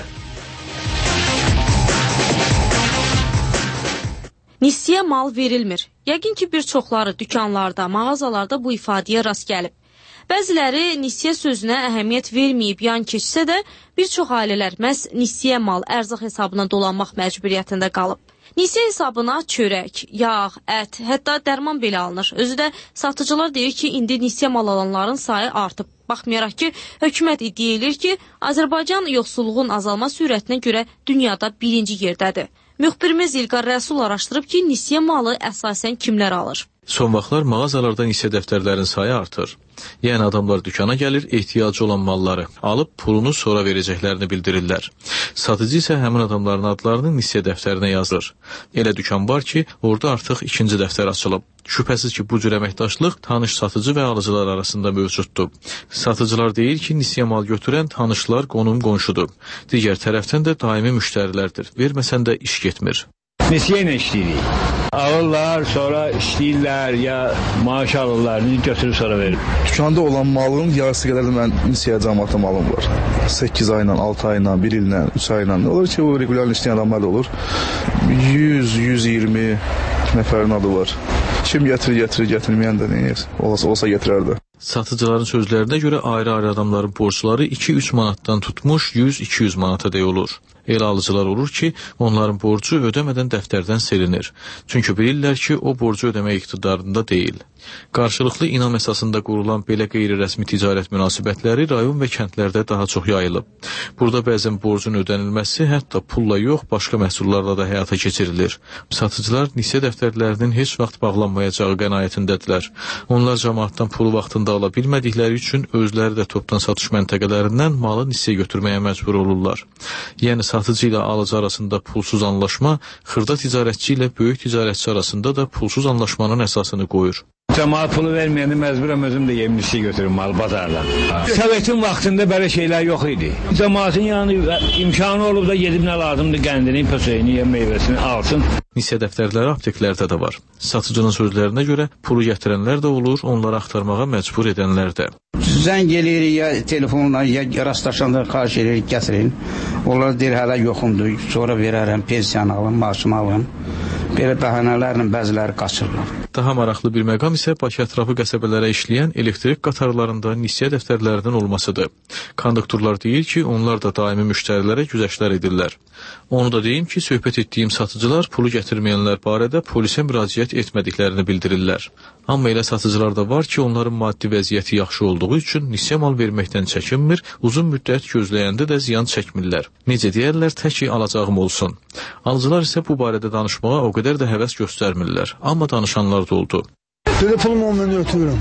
Nisiyə mal verilmir. Yəqin ki, bir çoxları dükanlarda, mağazalarda bu ifadəyə rast gəlib. Bəziləri nisiyə sözünə əhəmiyyət verməyib yan keçsə də, bir çox ailələr məhz nisiyə mal ərzaq hesabına dolanmaq məcburiyyətində qalıb. Nisiyə hesabına çörək, yağ, ət, hətta dərman belə alınır. Özü də satıcılar deyir ki, indi nisiyə mal alanların sayı artıb. Baxmayaraq ki, hökumət iddia edir ki, Azərbaycan yoxsulluğun azalma sürətinə görə dünyada birinci yerdədir. Müxbirimiz İlqar Rəsul araşdırıb ki, nisiyə malı əsasən kimlər alır? Son vaxtlar mağazalarda nisiyə dəftərlərin sayı artır. Yəni adamlar dükana gəlir, ehtiyacı olan malları alıb pulunu sonra verəcəklərini bildirirlər. Satıcı isə həmin adamların adlarını nisiyə dəftərinə yazır. Elə dükan var ki, orada artıq ikinci dəftər açılıb. Şübhəsiz ki, bu cür əməkdaşlıq tanış satıcı və alıcılar arasında mövcuddur. Satıcılar deyir ki, nisiyə mal götürən tanışlar qonum qonşudur. Digər tərəfdən də daimi müştərilərdir. Verməsən də iş getmir. Nisiyə ilə işləyirik. Alırlar, sonra işləyirlər, ya maaş alırlar, götürüb sonra verir. Dükanda olan malın yarısı qədər də mən nisiyə cəmaata malım var. səkkiz ayla, altı ayla, bir illə, üç ayla. Olur ki, bu regular işləyən adamlar da olur. yüz yüz iyirmi nəfərin adı var. Kim gətirir, gətirir, gətirməyən də neyir? Olsa, olsa gətirərdi. Satıcıların sözlərinə görə ayrı-ayrı adamların borcları iki üç manatdan tutmuş yüz iki yüz manata dək olur. Elə alıcılar olur ki, onların borcu ödəmədən dəftərdən silinir. Çünki bilirlər ki, o borcu ödəmək iqtidarında deyil. Qarşılıqlı inam əsasında qurulan belə qeyri-rəsmi ticarət münasibətləri rayon və kəndlərdə daha çox yayılıb. Burada bəzən borcun ödənilməsi hətta pulla yox, başqa məhsullarla da həyata keçirilir. Satıcılar nisiyə dəftərlərinin heç vaxt bağlanmayacağı qənaətindədirlər. Onlar cəmaatdan pulu vaxtında ala bilmədikləri üçün özləri də topdan satış məntəqələrindən malı nisiyə götürməyə məcbur olurlar. Yəni satıcı ilə alıcı arasında pulsuz anlaşma, xırda ticarətçi ilə böyük ticarətçi arasında da pulsuz anlaşmanın əsasını qoyur. Cəmaat pulu verməyəndə məcburam özüm də yemlisi götürüm mal bazardan. Sovetin vaxtında belə şeylər yox idi. Cəmaatın yəni imkanı olub da gedib nə lazımdır qəndini, pöseyini, ya meyvəsini alsın. Nisiyə dəftərləri apteklərdə də var. Satıcının sözlərinə görə pulu gətirənlər də olur, onları axtarmağa məcbur edənlər də. Zəng eləyirik ya telefonla, ya rastlaşanda xahiş eləyirik, gətirin. Onlar deyir, hələ yoxumdur, sonra verərəm, pensiyanı alın, maaşımı alın. Belə bəhanələrlə bəziləri qaçırlar. Daha maraqlı bir məqam isə Bakı ətrafı qəsəbələrə işləyən elektrik qatarlarında nisiyə dəftərlərinin olmasıdır. Konduktorlar deyir ki, onlar da daimi müştərilərə güzəştlər edirlər. Onu da deyim ki, söhbət etdiyim satıcılar pulu gətirməyənlər barədə polisə müraciət etmədiklərini bildirirlər. Amma elə satıcılar da var ki, onların maddi vəziyyəti yaxşı olduğu üçün nisiyə mal verməkdən çəkinmir, uzun müddət gözləyəndə də ziyan çəkmirlər. Necə deyərlər, təki alacağım olsun. Alıcılar isə bu barədə danışmağa o qədər də həvəs göstərmirlər, amma danışanlar da oldu. Belə pulum olmadan ötürürüm.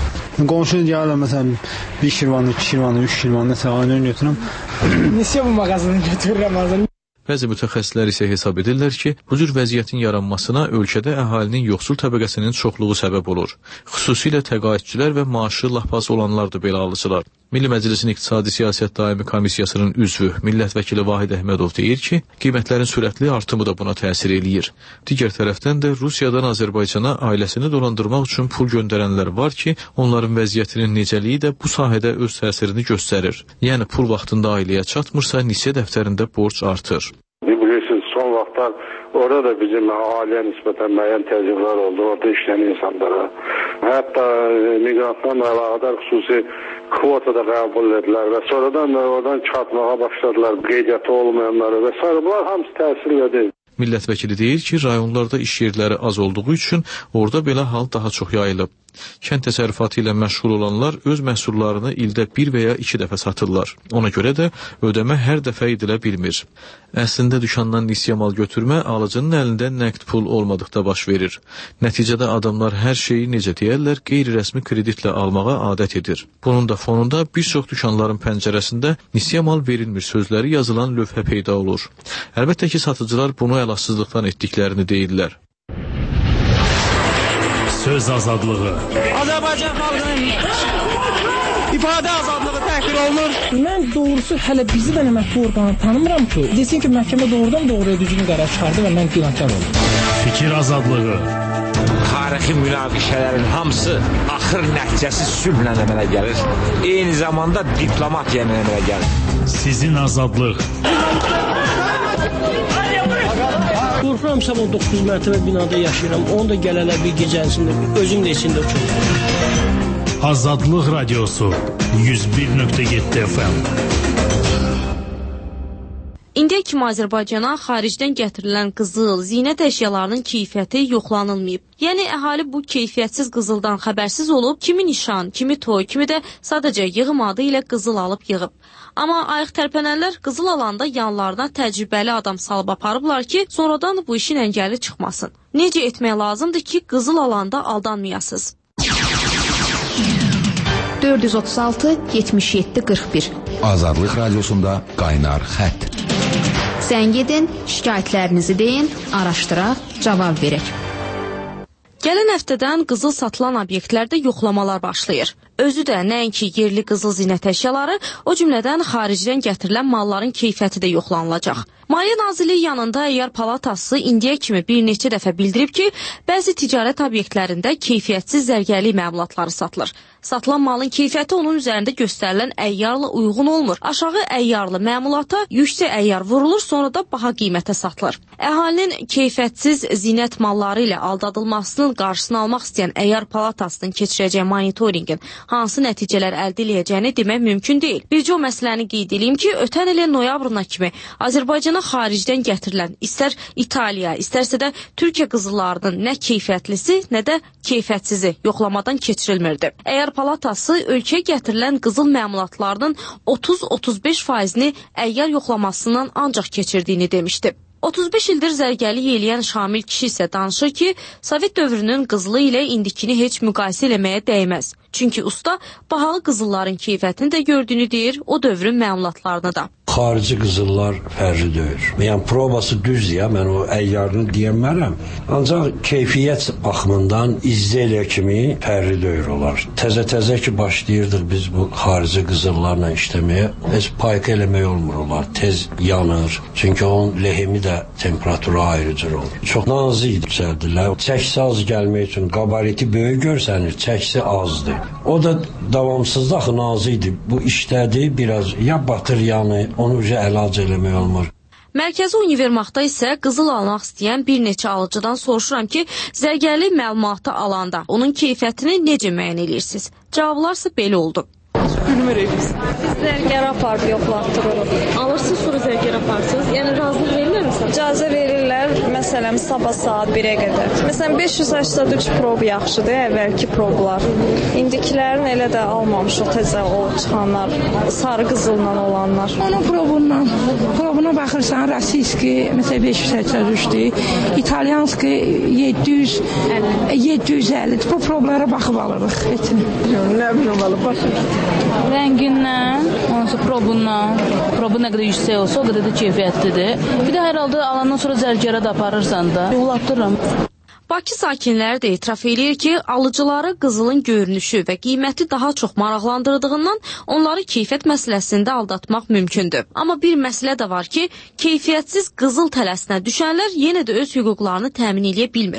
Qonşu deyirlər, məsələn, bir şirvanı, iki şirvanı, üç şirvanı, nəsə aynen götürürüm. Nisiyə bu mağazını götürürəm azən. Bəzi mütəxəssislər isə hesab edirlər ki, bu cür vəziyyətin yaranmasına ölkədə əhalinin yoxsul təbəqəsinin çoxluğu səbəb olur. Xüsusilə təqaüdçülər və maaşı lap az olanlar da belə alıcılar. Milli Məclisin İqtisadi Siyasət Daimi Komissiyasının üzvü millət vəkili Vahid Əhmədov deyir ki, qiymətlərin sürətli artımı da buna təsir eləyir. Digər tərəfdən də Rusiyadan Azərbaycana ailəsini dolandırmaq üçün pul göndərənlər var ki, onların vəziyyətinin necəliyi də bu sahədə öz təsirini göstərir. Yəni pul vaxtında ailəyə çatmırsa, nisiyə dəftərində borc artır. Bilirsiniz, son vaxtlar orada da bizim ailəyə nisbətən müəyyən təzyiqlər oldu, orada işləyən insanlara. hətta miqrantlarla əlaqədar xüsusi kvota da qəbul edilər və sonradan oradan çıxartmağa başladılar qeydiyyatı olmayanları və s. Bunlar hamısı təsir edir. Millət vəkili deyir ki, rayonlarda iş yerləri az olduğu üçün orada belə hal daha çox yayılıb. Kənd təsərrüfatı ilə məşğul olanlar öz məhsullarını ildə bir və ya iki dəfə satırlar. Ona görə də ödəmə hər dəfə edilə bilmir. Əslində dükandan nisiyə mal götürmə alıcının əlində nəqd pul olmadıqda baş verir. Nəticədə adamlar hər şeyi necə deyərlər, qeyri-rəsmi kreditlə almağa adət edir. Bunun da fonunda bir çox dükanların pəncərəsində nisiyə mal verilmir sözləri yazılan lövhə peyda olur. Əlbəttə ki, satıcılar bunu əlatsızlıqdan etdiklərini deyirlər. Söz azadlığı. Azərbaycan xalqının ifadə azadlığı təhqir olunur. Mən doğrusu hələ bizi də məhkəmə orqanı tanımıram ki, desin ki, məhkəmə doğrudan doğruya düzgün qərar çıxardı və mən günahkar oldum. Fikir azadlığı. Tarixi münaqişələrin hamısı axır nəticəsi sülhlə əmələ gəlir. Eyni zamanda diplomatiya ilə əmələ gəlir. Sizin azadlıq. Qorxuram, on doqquz mərtəbə binada yaşayıram. Onu da gələlər bir gecəsində, özüm də içində uçurum. Azadlıq Radiosu yüz bir nöqtə yeddi F M. İndiyə kimi Azərbaycana xaricdən gətirilən qızıl, zinət əşyalarının keyfiyyəti yoxlanılmayıb. Yəni, əhali bu keyfiyyətsiz qızıldan xəbərsiz olub, kimi nişan, kimi toy, kimi də sadəcə yığım adı ilə qızıl alıb yığıb. Amma ayıq tərpənənlər qızıl alanda yanlarına təcrübəli adam salıb aparıblar ki, sonradan bu işin əngəli çıxmasın. Necə etmək lazımdır ki, qızıl alanda aldanmayasınız? dörd yüz otuz altı yetmiş yeddi qırx bir Azadlıq Radiosunda qaynar xətt. Zəng edin, şikayətlərinizi deyin, araşdıraq, cavab verək. Gələn həftədən qızıl satılan obyektlərdə yoxlamalar başlayır. Özü də nəinki yerli qızıl zinət əşyaları, o cümlədən xaricdən gətirilən malların keyfiyyəti də yoxlanılacaq. Maliyyə Nazirliyi yanında Əyyar Palatası indiyə kimi bir neçə dəfə bildirib ki, bəzi ticarət obyektlərində keyfiyyətsiz zərgərlik məmulatları satılır. Satılan malın keyfiyyəti onun üzərində göstərilən əyyarla uyğun olmur. Aşağı əyyarlı məmulata yüksək əyyar vurulur, sonra da baha qiymətə satılır. Əhalinin keyfiyyətsiz zinət malları ilə aldadılmasının qarşısını almaq istəyən Əyyar Palatasının keçirəcəyi monitorinqin hansı nəticələr əldə edəcəyini demək mümkün deyil. Bircə o məsələni qeyd edeyim ki, ötən ilin noyabrına kimi Azərbaycana xaricdən gətirilən istər İtaliya, istərsə də Türkiyə qızıllarının nə keyfiyyətlisi, nə də keyfiyyətsizi yoxlamadan keçirilmirdi. Əyyar Palatası ölkəyə gətirilən qızıl məmulatlarının otuz otuz beş faizini əyyar yoxlamasından ancaq keçirdiyini demişdi. otuz beş ildir zərgərlik eləyən Şamil kişi isə danışır ki, Sovet dövrünün qızılı ilə indikini heç müqayisə eləməyə dəyməz. Çünki usta bahalı qızılların keyfiyyətini də gördüyünü deyir, o dövrün məmulatlarını da. Xarici qızıllar fərqli deyil. Yəni probası düzdür ya, mən o əyyarını deyəmərəm. Ancaq keyfiyyət baxımından izləyə kimi fərqli deyil olar. Təzə-təzə ki başlayırdıq biz bu xarici qızıllarla işləməyə, heç payka eləmək olmur olar. Tez yanır. Çünki onun lehimi də temperaturu ayrıcır olur. Çox nazik düzəldirlər. Çəkisi az gəlmək üçün qabariti böyük görsənir, çəkisi azdır. O da davamsızda axı nazikdir. Bu işlədir, biraz ya batır yanı, onu üzə əlac eləmək olmur. Mərkəzi Univermaqda isə qızıl almaq istəyən bir neçə alıcıdan soruşuram ki, zərgərlik məlumatı alanda onun keyfiyyətini necə müəyyən edirsiniz? Cavablarsa belə oldu. Bilmirik. Biz zərgər aparıb yoxlatdırırıq. Alırsınız, sonra zərgər aparsınız. Yəni razılıq verirlər misal? İcazə verirlər, məsələn, sabah saat birə qədər. Məsələn, beş yüz səksən üç prob yaxşıdır, əvvəlki problar. İndikilərin elə də almamışıq təzə o çıxanlar, sarı qızılla olanlar. Onun probundan, probuna baxırsan, Rasiski, məsələn, beş yüz səksən üçdür, İtalyanski yeddi yüz əllidir. Bu problara baxıb alırıq. Nə bilim, alıb baxırıq. Rəngindən, ondan probundan, probu nə qədər yüksək olsa, o qədər də keyfiyyətlidir. Bir də hər halda alandan sonra zərgərə də aparırsan da, yoxlatdırıram. Bakı sakinləri də etiraf eləyir ki, alıcıları qızılın görünüşü və qiyməti daha çox maraqlandırdığından onları keyfiyyət məsələsində aldatmaq mümkündür. Amma bir məsələ də var ki, keyfiyyətsiz qızıl tələsinə düşənlər yenə də öz hüquqlarını təmin edə bilmir.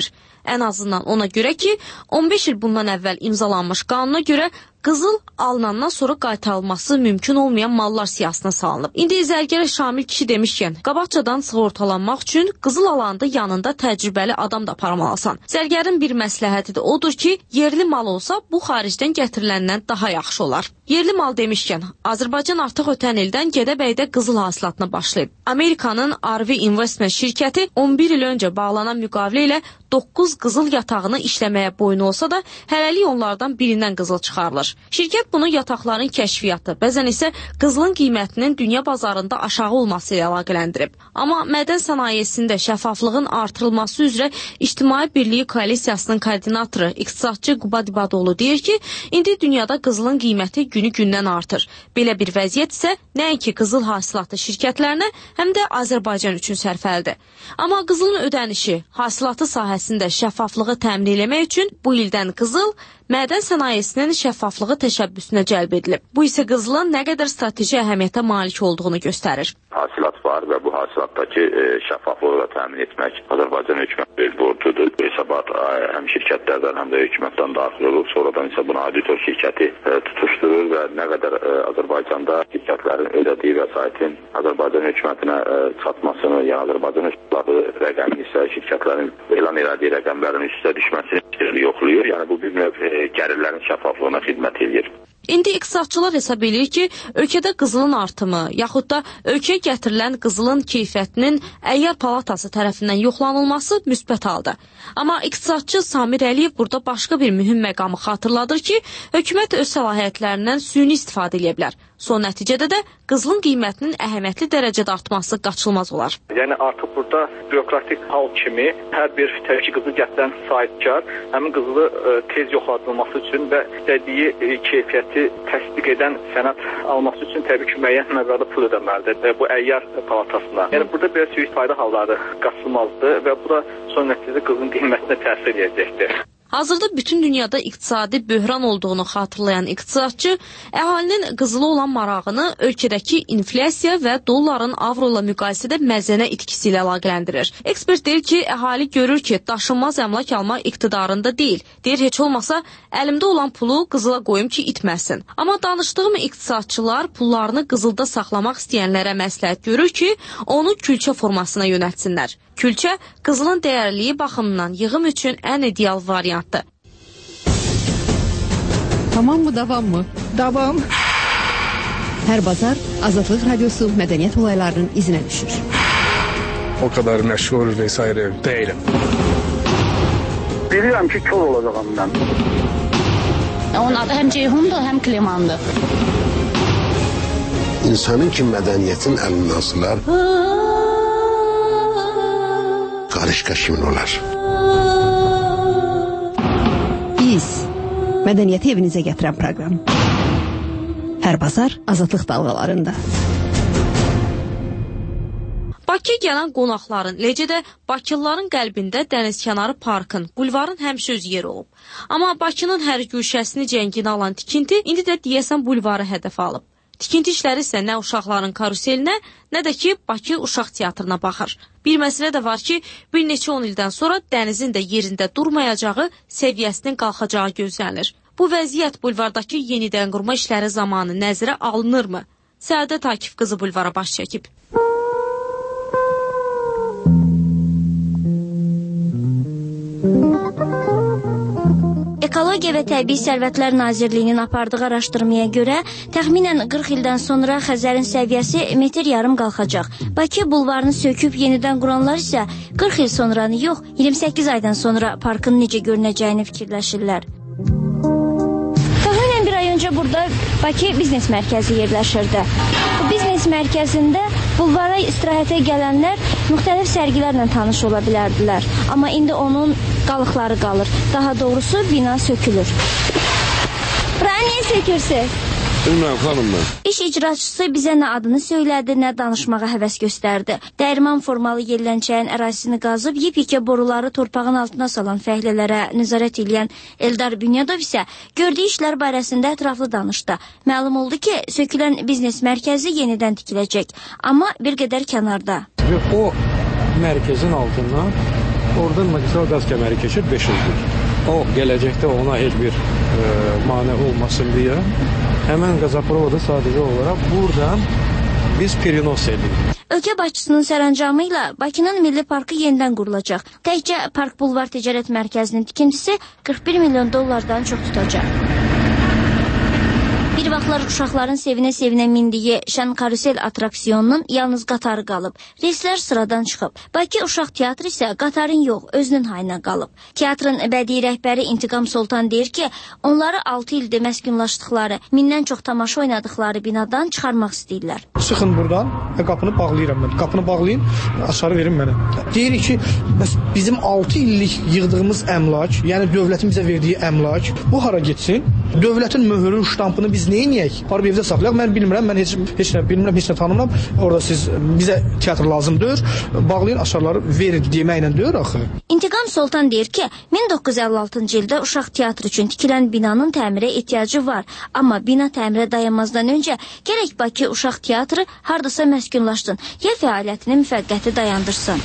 Ən azından ona görə ki, on beş il bundan əvvəl imzalanmış qanuna görə qızıl alınandan sonra qaytarılması mümkün olmayan mallar siyahısına salınıb. İndi zərgərə Şamil kişi demişkən, qabaqcadan sığortalanmaq üçün qızıl alanda yanında təcrübəli adam da aparmalısan. Zərgərin bir məsləhəti də odur ki, yerli mal olsa bu xaricdən gətiriləndən daha yaxşı olar. Yerli mal demişkən, Azərbaycan artıq ötən ildən Gədəbəydə qızıl hasilatına başlayıb. Amerikanın R V Investment şirkəti on bir il öncə bağlanan müqavilə ilə doqquz qızıl yatağını işləməyə boyun olsa da, hələlik onlardan birindən qızıl çıxarılır. Şirkət bunu yataqların kəşfiyyatı, bəzən isə qızılın qiymətinin dünya bazarında aşağı olması ilə əlaqələndirib. Amma mədən sənayesində şəffaflığın artırılması üzrə İctimai Birliyi Koalisiyasının koordinatoru, iqtisadçı Quba Dibadoğlu deyir ki, indi dünyada qızılın qiyməti günü-gündən artır. Belə bir vəziyyət isə nəinki qızıl hasilatı şirkətlərinə, həm də Azərbaycan üçün sərfəlidir. Amma qızılın ödənişi, hasilatı sahəsində şəffaflığı təmin etmək üçün bu ildən qızıl mədən sənayesinin şəffaflığı təşəbbüsünə cəlb edilib. Bu isə qızılın nə qədər strateji əhəmiyyətə malik olduğunu göstərir. Hasilat var və bu hasilatdakı e, şəffaflığı da təmin etmək Azərbaycan hökuməti borcudur. Hesabat həm şirkətlərdən, həm də hökumətdən daxil olub. Sonradan isə bunu auditor şirkəti e, tutuşdurur və nə qədər e, Azərbaycanda şirkətlərin ödədiyi vəsaitin Azərbaycan hökumətinə e, çatmasını, yəni Azərbaycan hökuməti rəqəmini isə şirkətlərin elan elədiyi rəqəmlərin üstə düşməsini yoxlayır. Yəni bu bir növ e, gəlirlərin şəffaflığına xidmət edir. İndi iqtisadçılar hesab edir ki, ölkədə qızılın artımı, yaxud da ölkəyə gətirilən qızılın keyfiyyətinin Əyyar Palatası tərəfindən yoxlanılması müsbət halda. Amma iqtisadçı Samir Əliyev burada başqa bir mühüm məqamı xatırladır ki, hökumət öz səlahiyyətlərindən süni istifadə edə bilər. Son nəticədə də qızılın qiymətinin əhəmiyyətli dərəcədə artması qaçılmaz olar. Yəni artıq burada bürokratik hal kimi hər bir təbii ki, qızıl gətirən sahibkar həmin qızılı e, tez yoxladılması üçün və istədiyi e, keyfiyyəti təsdiq edən sənəd alması üçün təbii ki, müəyyən məbləğdə pul ödəməlidir e, bu Əyyar Palatasına. Yəni burada belə sui istifadə halları qaçılmazdır və bu da son nəticədə qızılın qiymətinə təsir edəcəkdir. Hazırda bütün dünyada iqtisadi böhran olduğunu xatırlayan iqtisadçı, əhalinin qızılı olan marağını ölkədəki inflyasiya və dolların avro ilə müqayisədə məzənə itkisi ilə əlaqələndirir. Ekspert deyir ki, əhali görür ki, daşınmaz əmlak alma iqtidarında deyil. Deyir, heç olmasa əlimdə olan pulu qızıla qoyum ki, itməsin. Amma danışdığım iqtisadçılar pullarını qızılda saxlamaq istəyənlərə məsləhət görür ki, onu külçə formasına yönəltsinlər. Külçə qızılın dəyərliliyi baxımından yığım üçün ən ideal variantdır. Tamam mı, davam mı? Davam. Hər bazar Azadlıq Radiosu mədəniyyət olaylarının izinə düşür. O kadar məşğul vesaire değilim. Bilirəm ki, kör olacağım mən. Onun adı həm Ceyhundur, həm Klimandır. İnsanın ki mədəniyyətin əlindən asılar, qarışqa kimin olar? Biz mədəniyyəti evinizə gətirən proqram. Hər bazar Azadlıq dalğalarında. Bakıya gələn qonaqların, eləcə də Bakılıların qəlbində dənizkənarı parkın, bulvarın həmişə öz yeri olub. Amma Bakının hər güşəsini cənginə alan tikinti indi də deyəsən bulvarı hədəf alıb. Tikinti işləri isə nə uşaqların karuselinə, nə də ki, Bakı Uşaq Teatrına baxır. Bir məsələ də var ki, bir neçə on ildən sonra dənizin də yerində durmayacağı, səviyyəsinin qalxacağı gözlənilir. Bu vəziyyət bulvardakı yenidən qurma işləri zamanı nəzərə alınırmı? Səadət Akif qızı bulvara baş çəkib. Ekologiya və Təbii Sərvətlər Nazirliyinin apardığı araşdırmaya görə təxminən qırx ildən sonra Xəzərin səviyyəsi metr yarım qalxacaq. Bakı bulvarını söküb yenidən quranlar isə qırx il sonranı yox, iyirmi səkkiz aydan sonra parkın necə görünəcəyini fikirləşirlər. Təxminən bir ay öncə burada Bakı Biznes Mərkəzi yerləşirdi. Bu biznes mərkəzində bulvara istirahətə gələnlər müxtəlif sərgilərlə tanış ola bilərdilər. Amma indi onun qalıqları qalır. Daha doğrusu bina sökülür. Bura niyə sökürsünüz? Bilməm, xanım mən. İş icraçısı bizə nə adını söylədi, nə danışmağa həvəs göstərdi. Dəyirman formalı yerlənçəyin ərazisini qazıb, yip-yekə boruları torpağın altına salan fəhlələrə nəzarət edən Eldar Bünyadov isə gördüyü işlər barəsində ətraflı danışdı. Məlum oldu ki, sökülən biznes mərkəzi yenidən tikiləcək, amma bir qədər kənarda. O mərkəzin altından oradan magistral qaz kəməri keçir beş ildir. O gələcəkdə ona heç bir e, mane olmasın deyə həmən Qazaprovoda sadəcə olaraq buradan biz perinos edirik. Ölkə başçısının sərəncamı ilə Bakının Milli Parkı yenidən qurulacaq. Təkcə Park Bulvar Ticarət Mərkəzinin tikintisi qırx bir milyon dollardan çox tutacaq. Bir vaxtlar uşaqların sevinə-sevinə mindiyi şən karusel atraksiyonunun yalnız qatarı qalıb. Reyslər sıradan çıxıb. Bakı Uşaq Teatrı isə qatarın yox, özünün hayına qalıb. Teatrın bədii rəhbəri İntiqam Soltan deyir ki, onları altı ildir məskunlaşdıqları, mindən çox tamaşa oynadıqları binadan çıxarmaq istəyirlər. Çıxın buradan və qapını bağlayıram mən. Qapını bağlayın, açarı verin mənə. Deyir ki, bizim altı illik yığdığımız əmlak, yəni dövlətin bizə verdiyi əmlak, bu hara getsin? Dövlətin möhürü, ştampını biz neyiniyək? Harbi evdə saxlayaq? Mən bilmirəm, mən heç, heç nə bilmirəm, heç nə tanımıram. Orada siz, bizə teatr lazımdır, bağlayın, aşarları verin deməklə deyir axı. İntiqam Soltan deyir ki, min doqquz yüz əlli altıncı ildə uşaq teatrı üçün tikilən binanın təmirə ehtiyacı var. Amma bina təmirə dayanmazdan öncə gərək Bakı Uşaq Teatrı hardasa məskunlaşsın, ya fəaliyyətini müvəqqəti dayandırsın.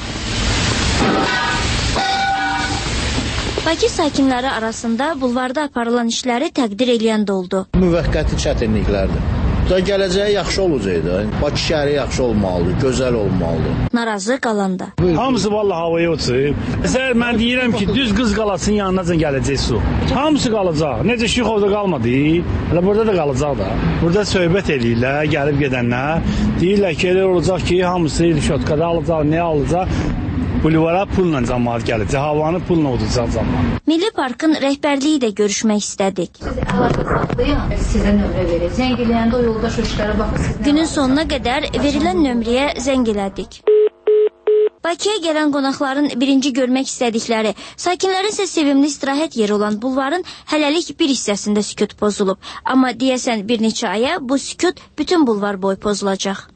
Bakı sakinləri arasında bulvarda aparılan işləri təqdir eləyən də oldu. Müvəqqəti çətinliklərdir. Da gələcəyi yaxşı olacaqdı. Bakı şəhəri yaxşı olmalıdır, gözəl olmalıdır. Narazı qalanda. Hamısı vallahi havaya uçub. Zər mən deyirəm ki, düz qız qalasının yanınacan gələcək su. Hamısı qalacaq. Necə Şixovda qalmadı, elə burada da qalacaq da. Burada söhbət eləyirlər, gəlib gedənlər. Deyirlər ki, elə olacaq ki, hamısı rişotkada alacaq, nə alacaq? Bulvara pulla cəmaət gələcək, havanı pulla udacaq cəmaət. Milli Parkın rəhbərliyi də görüşmək istədik. Siz əlaqə saxlayın, sizə nömrə verək. Zəng eləyəndə o yoldaş işlərə baxın. Günün sonuna qədər verilən nömrəyə zəng elədik. Bakıya gələn qonaqların birinci görmək istədikləri, sakinlərin isə sevimli istirahət yeri olan bulvarın hələlik bir hissəsində sükut pozulub. Amma deyəsən bir neçə aya bu sükut bütün bulvar boy pozulacaq.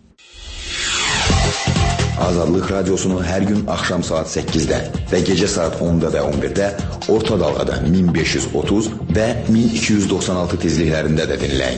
Azadlıq Radiosunu hər gün axşam saat səkkizdə və gecə saat onda və on birdə orta dalğada min beş yüz otuz və min iki yüz doxsan altı tezliklərində də dinləyin.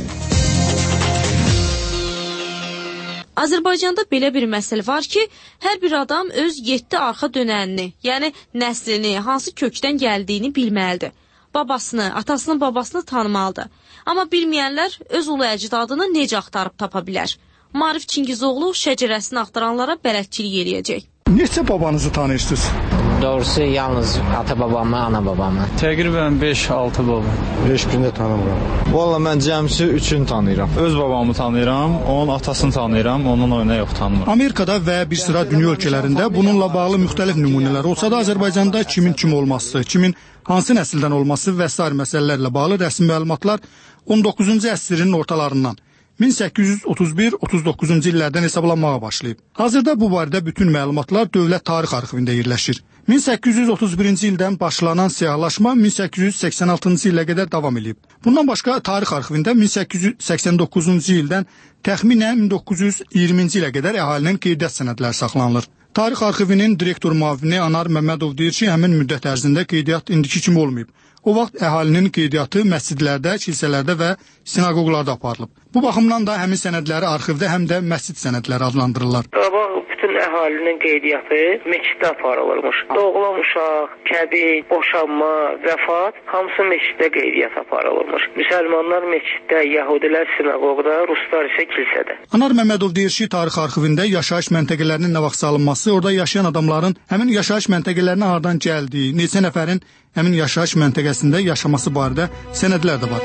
Azərbaycanda belə bir məsələ var ki, hər bir adam öz yeddi arxa dönənini, yəni nəslini, hansı kökdən gəldiyini bilməlidir. Babasını, atasının babasını tanımalıdır. Amma bilməyənlər öz ulu əcdadını necə axtarıb tapa bilər? Marif Çingizoğlu şəcərəsini axtaranlara bələdçilik eləyəcək. Neçə babanızı tanıyırsınız? Doğrusu yalnız ata-babamı, ana-babamı. Təqribən beş altı baba. Heç birini tanımıram. Valla mən cəmsi üçünü tanıyıram. Öz babamı tanıyıram, onun atasını tanıyıram, onun oyuna yox tanımıram. Amerikada və bir sıra dünya ölkələrində bununla bağlı müxtəlif nümunələr olsa da Azərbaycanda kimin kim olması, kimin hansı nəsildən olması və s. məsələlərlə bağlı rəsmi məlumatlar on doqquzuncu əsrin ortalarından min səkkiz yüz otuz bir otuz doqquzuncu illərdən hesablanmağa başlayıb. Hazırda bu barədə bütün məlumatlar Dövlət Tarix Arxivində yerləşir. min səkkiz yüz otuz birinci ildən başlanan siyahılaşma min səkkiz yüz səksən altıncı ilə qədər davam edib. Bundan başqa Tarix Arxivində min səkkiz yüz səksən doqquzuncu ildən təxminən min doqquz yüz iyirminci ilə qədər əhalinin qeydiyyat sənədləri saxlanılır. Tarix Arxivinin direktor müavini Anar Məmmədov deyir ki, həmin müddət ərzində qeydiyyat indiki kimi olmayıb. O vaxt əhalinin qeydiyyatı məscidlərdə, kilsələrdə və sinagoglarda aparılıb. Bu baxımdan da həmin sənədləri arxivdə həm də məscid sənədləri adlandırırlar. Qabaq bütün əhalinin qeydiyyatı məsciddə aparılırmış. Doğulan uşaq, kəbin, boşanma, vəfat hamısı məsciddə qeydiyyat aparılırmış. Müsəlmanlar məsciddə, yəhudilər sinagogda, ruslar isə kilsədə. Anar Məmmədov deyir ki, tarix arxivində yaşayış məntəqələrinin nə vaxt salınması, orada yaşayan adamların həmin yaşayış məntəqələrinə hardan gəldiyi, neçə nəfərin həmin yaşayış məntəqəsində yaşaması barədə sənədlər də var.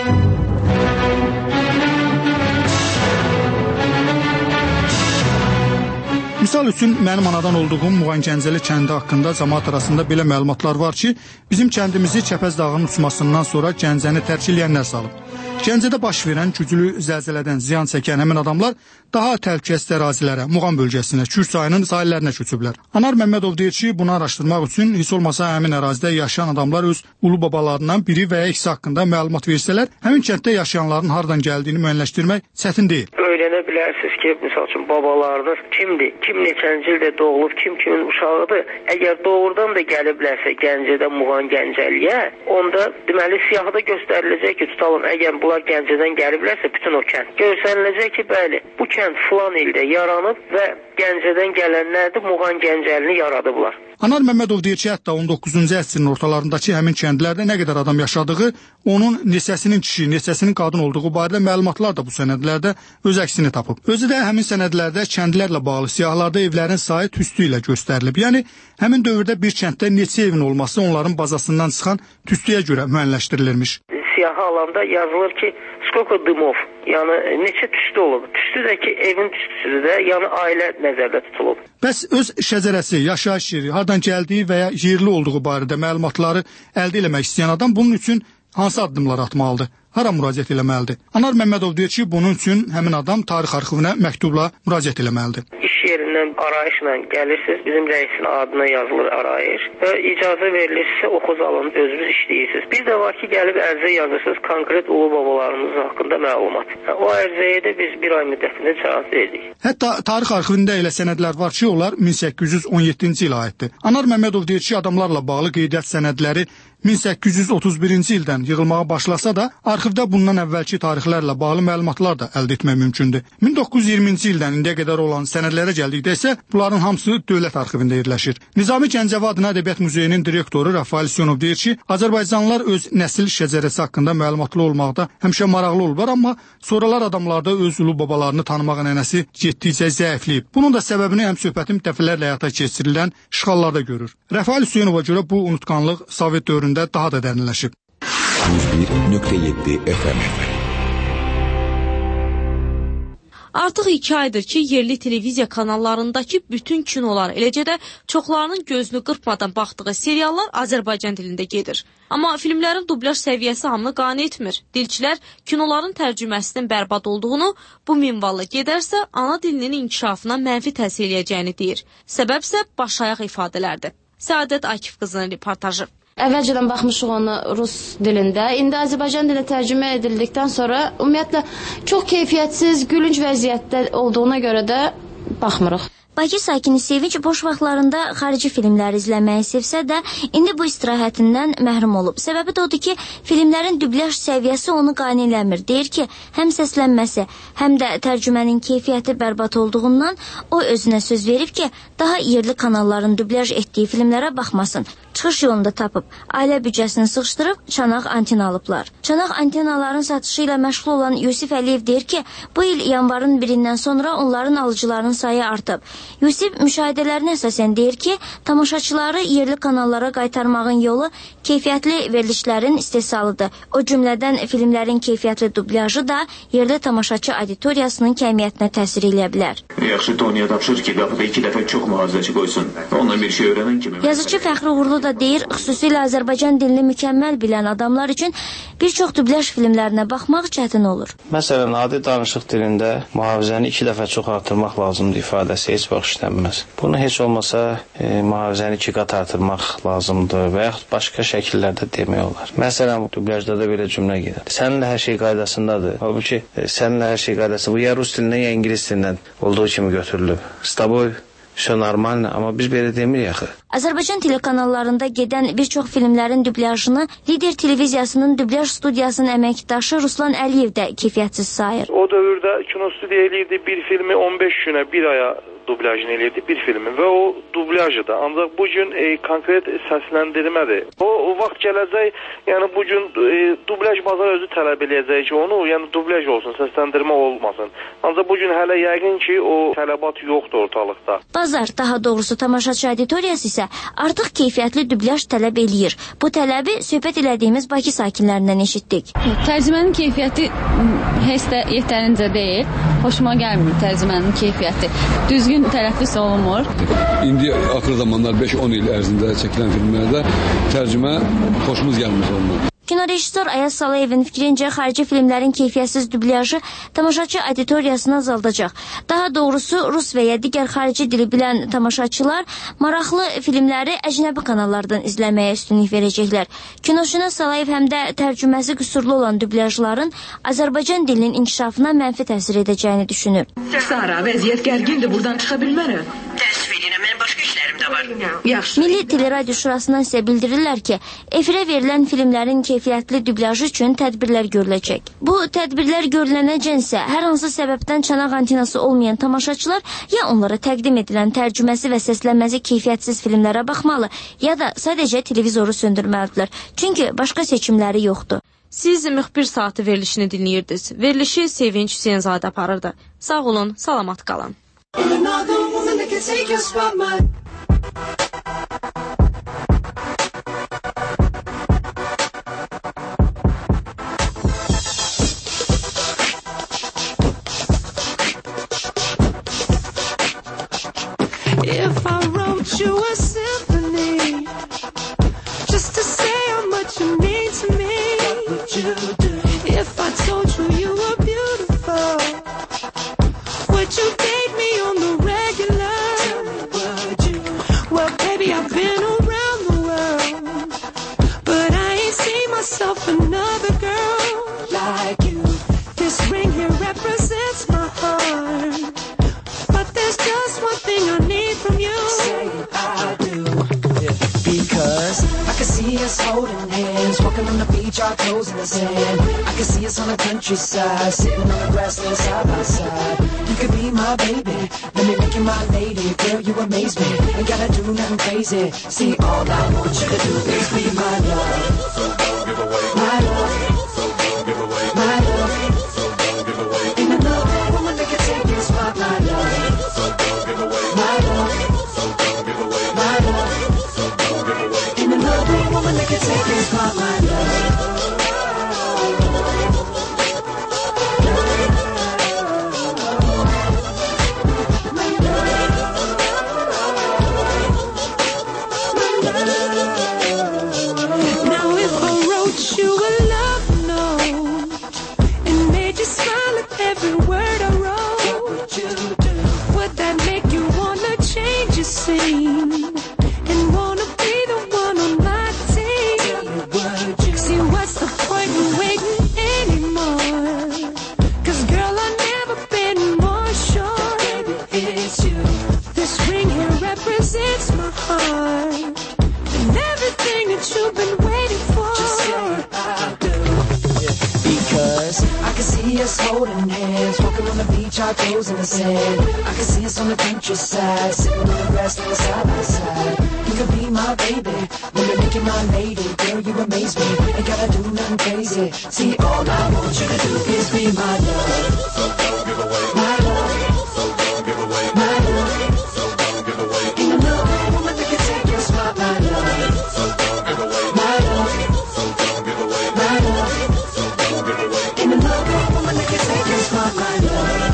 Misal üçün, mənim anadan olduğum Muğan Gəncəli kəndi haqqında cəmaat arasında belə məlumatlar var ki, bizim kəndimizi Çəpəz dağının uçmasından sonra Gəncəni tərk edənlər salıb. Gəncədə baş verən güclü zəlzələdən ziyan çəkən həmin adamlar daha təhlükəsiz ərazilərə, Muğan bölgəsinə, Kür çayının sahillərinə köçüblər. Anar Məmmədov deyir ki, bunu araşdırmaq üçün heç olmasa həmin ərazidə yaşayan adamlar öz ulu babalarından biri və ya ikisi haqqında məlumat versələr, həmin kənddə yaşayanların hardan gəldiyini müəyyənləşdirmək çətin deyil. Öyrənə bilərsiniz ki, misal üçün babalarınız kimdir, kim neçənci ildə doğulub, kim kimin uşağıdır. Əgər doğrudan da gəliblərsə Gəncədə, Muğan, Gəncəliyə, onda deməli siyahıda göstəriləcək ki, tutalım, əgər bunlar Gəncədən gəliblərsə bütün o kənd. Göstəriləcək ki, bəli, bu kənd filan ildə yaranıb və Gəncədən gələnlərdir, Muğan, Gəncəlini yaradıblar. Anar Məmmədov deyir ki, hətta on doqquzuncu əsrin ortalarındakı həmin kəndlərdə nə qədər adam yaşadığı, onun neçəsinin kişi, neçəsinin qadın olduğu barədə məlumatlar da bu sənədlərdə öz əksini tapıb. Özü də həmin sənədlərdə kəndlərlə bağlı siyahılarda evlərin sayı tüstü ilə göstərilib. Yəni, həmin dövrdə bir kənddə neçə evin olması onların bazasından çıxan tüstüyə görə müəyyənləşdirilirmiş. Siyahı alanda yazılır ki, skoko dımov, yəni neçə tüstü olub. Tüstü də ki, evin tüstüsüdür də, yəni ailə nəzərdə tutulub. Bəs öz şəcərəsi, yaşayış yeri, hardan gəldiyi və ya yerli olduğu barədə məlumatları əldə eləmək istəyən adam bunun üçün hansı addımlar atmalıdır? Hara müraciət eləməlidir? Anar Məmmədov deyir ki, bunun üçün həmin adam tarix arxivinə məktubla müraciət eləməlidir. İş yerindən arayışla gəlirsiniz, bizim rəisin adına yazılır arayış və icazə verilirsə oxuz alın, özünüz işləyirsiniz. Bir də var ki, gəlib ərizə yazırsınız konkret ulu babalarımız haqqında məlumat. O ərizəyə də biz bir ay müddətində cavab verdik. Hətta tarix arxivində elə sənədlər var ki, onlar min səkkiz yüz on yeddinci ilə aiddir. Anar Məmmədov deyir ki, adamlarla bağlı qeydiyyat sənədləri min səkkiz yüz otuz birinci ildən yığılmağa başlasa da, arxivdə bundan əvvəlki tarixlərlə bağlı məlumatlar da əldə etmək mümkündür. min doqquz yüz iyirminci ildən indiyə qədər olan sənədlərə gəldikdə isə bunların hamısı dövlət arxivində yerləşir. Nizami Gəncəvi adına Ədəbiyyat Muzeyinin direktoru Rafael Syonov deyir ki, Azərbaycanlılar öz nəsil şəcərəsi haqqında məlumatlı olmaqda həmişə maraqlı olublar, amma sonralar adamlarda öz ulu babalarını tanımaq ənənəsi getdikcə zəifləyib. Bunun da səbəbini həm söhbətim dəfələrlə həyata keçirilən işğallarda görür. Rafael Syonova görə bu unutqanlıq Sovet dövründə daha da dərinləşib. yüz bir nöqtə yeddi F M. Artıq iki aydır ki, yerli televiziya kanallarındakı bütün kinolar, eləcə də çoxlarının gözünü qırpmadan baxdığı seriallar Azərbaycan dilində gedir. Amma filmlərin dublyaj səviyyəsi hamını qane etmir. Dilçilər kinoların tərcüməsinin bərbad olduğunu, bu minvalla gedərsə ana dilinin inkişafına mənfi təsir eləyəcəyini deyir. Səbəb isə başayaq ifadələrdir. Səadət Akif qızının reportajı. Əvvəlcədən baxmışıq onu rus dilində. İndi Azərbaycan dilinə tərcümə edildikdən sonra ümumiyyətlə çox keyfiyyətsiz, gülünc vəziyyətdə olduğuna görə də baxmırıq. Bakı sakini Sevinç boş vaxtlarında xarici filmləri izləməyi sevsə də, indi bu istirahətindən məhrum olub. Səbəbi də odur ki, filmlərin dublyaj səviyyəsi onu qane eləmir. Deyir ki, həm səslənməsi, həm də tərcümənin keyfiyyəti bərbad olduğundan o özünə söz verib ki, daha yerli kanalların dublyaj etdiyi filmlərə baxmasın. Çıxış yolunda tapıb, ailə büdcəsini sıxışdırıb çanaq anten alıblar. Çanaq antenaların satışı ilə məşğul olan Yusif Əliyev deyir ki, bu il yanvarın birindən sonra onların alıcılarının sayı artıb. Yusif müşahidələrinə əsasən deyir ki, tamaşaçıları yerli kanallara qaytarmağın yolu keyfiyyətli verilişlərin istehsalıdır. O cümlədən filmlərin keyfiyyətli dublyajı da yerli tamaşaçı auditoriyasının kəmiyyətinə təsir eləyə bilər. Yaxşı Tonyaya tapşır ki, qapıda iki dəfə çox mühafizəçi qoysun. Ondan bir şey öyrənən kimi. Yazıcı Fəxri Uğurlu da deyir, xüsusilə Azərbaycan dilini mükəmməl bilən adamlar üçün bir çox dublyaj filmlərinə baxmaq çətin olur. Məsələn, adi danışıq dilində mühafizəni iki dəfə çox artırmaq lazımdır ifadəsi heç vaxt işlənməz. Bunu heç olmasa e, mühafizəni iki qat artırmaq lazımdır və yaxud başqa şəkillərdə demək olar. Məsələn, dublyajda da belə cümlə gedir. Səninlə hər şey qaydasındadır. Halbuki e, səninlə hər şey qaydasındadır. Bu ya rus dilindən, ya ingilis dilindən olduğu kimi götürülüb. Staboy Все нормально, amma biz belə demirik axı. Azərbaycan telekanallarında gedən bir çox filmlərin dublyajını Lider televiziyasının dublyaj studiyasının əməkdaşı Ruslan Əliyev də keyfiyyətsiz sayır. O dövrdə kino studiya eləyirdi bir filmi on beş günə, bir aya dublyajını eləyirdi bir filmin və o dublyajıdır. Ancaq bu gün e, konkret səsləndirmədir. O, o vaxt gələcək, yəni bu gün e, dublyaj bazar özü tələb eləyəcək ki, onu yəni dublyaj olsun, səsləndirmə olmasın. Ancaq bu gün hələ yəqin ki, o tələbat yoxdur ortalıqda. Bazar, daha doğrusu tamaşaçı auditoriyası isə artıq keyfiyyətli dublyaj tələb eləyir. Bu tələbi söhbət elədiyimiz Bakı sakinlərindən eşitdik. Tərcümənin keyfiyyəti heç də yetərincə deyil. Xoşuma gəlmir tərcümənin keyfiyyəti. Düzgün tələffüz olunmur. İndi axır zamanlar beş on il ərzində çəkilən filmlərdə tərcümə xoşumuz gəlmir ondan. Kinorejissor Ayaz Salayevin fikrincə xarici filmlərin keyfiyyətsiz dublyajı tamaşaçı auditoriyasını azaldacaq. Daha doğrusu Rus və ya digər xarici dili bilən tamaşaçılar maraqlı filmləri əcnəbi kanallardan izləməyə üstünlük verəcəklər. Kinoşünas Salayev həm də tərcüməsi qüsurlu olan dublyajların Azərbaycan dilinin inkişafına mənfi təsir edəcəyini düşünür. Sara, vəziyyət gərgindir, buradan çıxa bilmərəm. Təəssüf edirəm, mən başqa işlərim də var. Yaxşı. Milli Teleradio Şurasından isə bildirirlər ki, efirə verilən filmlərin keyfiyyətli dublyajı üçün tədbirlər görüləcək. Bu tədbirlər görülənəcənsə, hər hansı səbəbdən çanaq antenası olmayan tamaşaçılar ya onlara təqdim edilən tərcüməsi və səslənməsi keyfiyyətsiz filmlərə baxmalı, ya da sadəcə televizoru söndürməlidirlər. Çünki başqa seçimləri yoxdur. Siz müxbir saatı verilişini dinləyirdiniz. Verilişi Sevinç Hüseynzadə aparırdı. Sağ olun, salamat qalın. If I wrote you a symphony just to say how much you mean to me, what would you do? If I told you you were beautiful, would you date me on the regular? Tell me, would you? Well, baby, I've been around the world, but I ain't seen myself another girl like you. This ring here represents my heart, but there's just one thing I need from you. Say I do. Yeah. Because I can see us holding hands, walking on the beach, our toes in the sand. I can see us on the countryside, sitting on the grassland side by side. You could be my baby, let me make you my lady. Girl, you amaze me, ain't gotta do nothing crazy. See, all I want you to do is be my love. So don't give away my love. So don't give away my love. So don't give away. Ain't another woman that can take your spot, my love. So don't give away my love. So don't give away my love. So don't give away. Ain't another woman that can take your spot, my love. Holding hands, walking on the beach, our toes in the sand. I can see us on the countryside, sitting on the grassland side by side. You could be my baby, let me make you my lady. Girl, you amaze me, ain't gotta do nothing crazy. See, all I want you to do is be my love. So don't give away my love. So don't give away my love. So don't give away. Ain't another woman that can take your spot, my love. So don't give away my love. So don't give away my love. So don't give away. Ain't another woman that can take your spot, my love.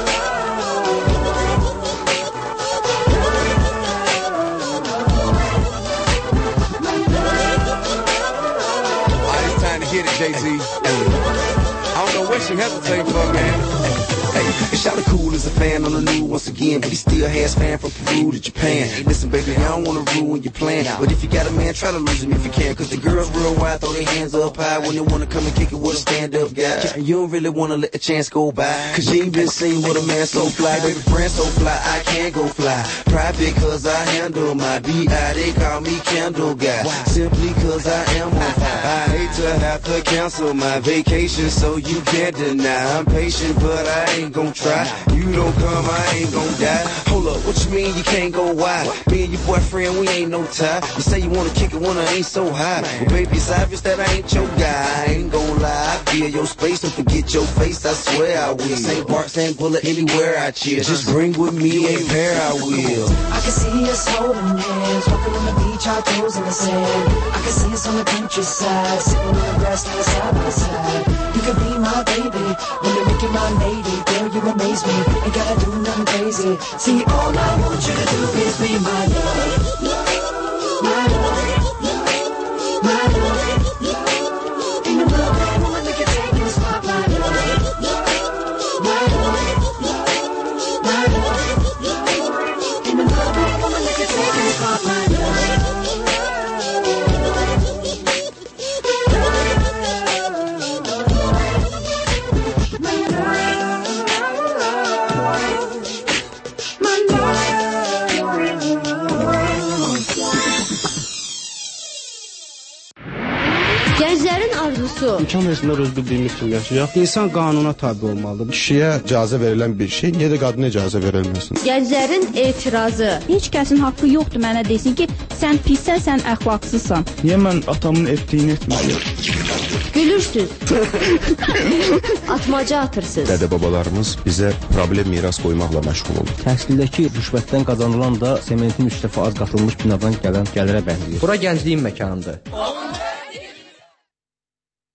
Get it, Jay-Z. I don't know what you hesitate for, man. Hey, Shawty cool as a fan on the news once again, but he still has fan from Peru to Japan. Hey, listen, baby, I don't wanna ruin your plan, but if you got a man, try to lose him if you can, cause the girls real wild, throw their hands up high when they wanna come and kick it with a stand-up guy. You don't really wanna let the chance go by, cause you ain't been seen with a man so fly, baby, friend so fly, I can't go fly. Private cause I handle my B I, they call me Candle Guy, simply cause I am on fire. I hate to have to cancel my vacation, so you can't deny. I'm patient, but I ain't gon' try. You don't come, I ain't gon' die. Hold up, what you mean you can't go wide? Me and your boyfriend, we ain't no tie. You say you wanna kick it when I ain't so high. Well, baby, it's obvious that I ain't your guy. I ain't gon' lie, I feel your space, don't forget your face, I swear I will. Saint Bart, Saint Bullet, anywhere I chill. Just bring with me a pair, I will. I can see us holding hands, walking on the beach, our toes in the sand. I can see us on the countryside, sitting on the grassland side by side. You could be my baby, when they make you my lady. Girl, you amaze me, ain't gotta do nothing crazy. See, all I want you to do is be my love. My love. My love. doğrusu. İmkan versinlər öz bildiyimiz kimi yaşayaq. İnsan qanuna tabi olmalıdır. Kişiyə icazə verilən bir şey, niyə də qadına icazə verilməsin? Gənclərin etirazı. Heç kəsin haqqı yoxdur mənə desin ki, sən pissən, sən əxlaqsızsan. Niyə mən atamın etdiyini etməliyəm? Gülürsüz. Atmaca atırsınız. Dədə-babalarımız bizə problem miras qoymaqla məşğul olur. Təhsildəki rüşvətdən qazanılan da sementin üç dəfə az qatılmış binadan gələn gəlirə bənzəyir. Bura gəncliyin məkanıdır.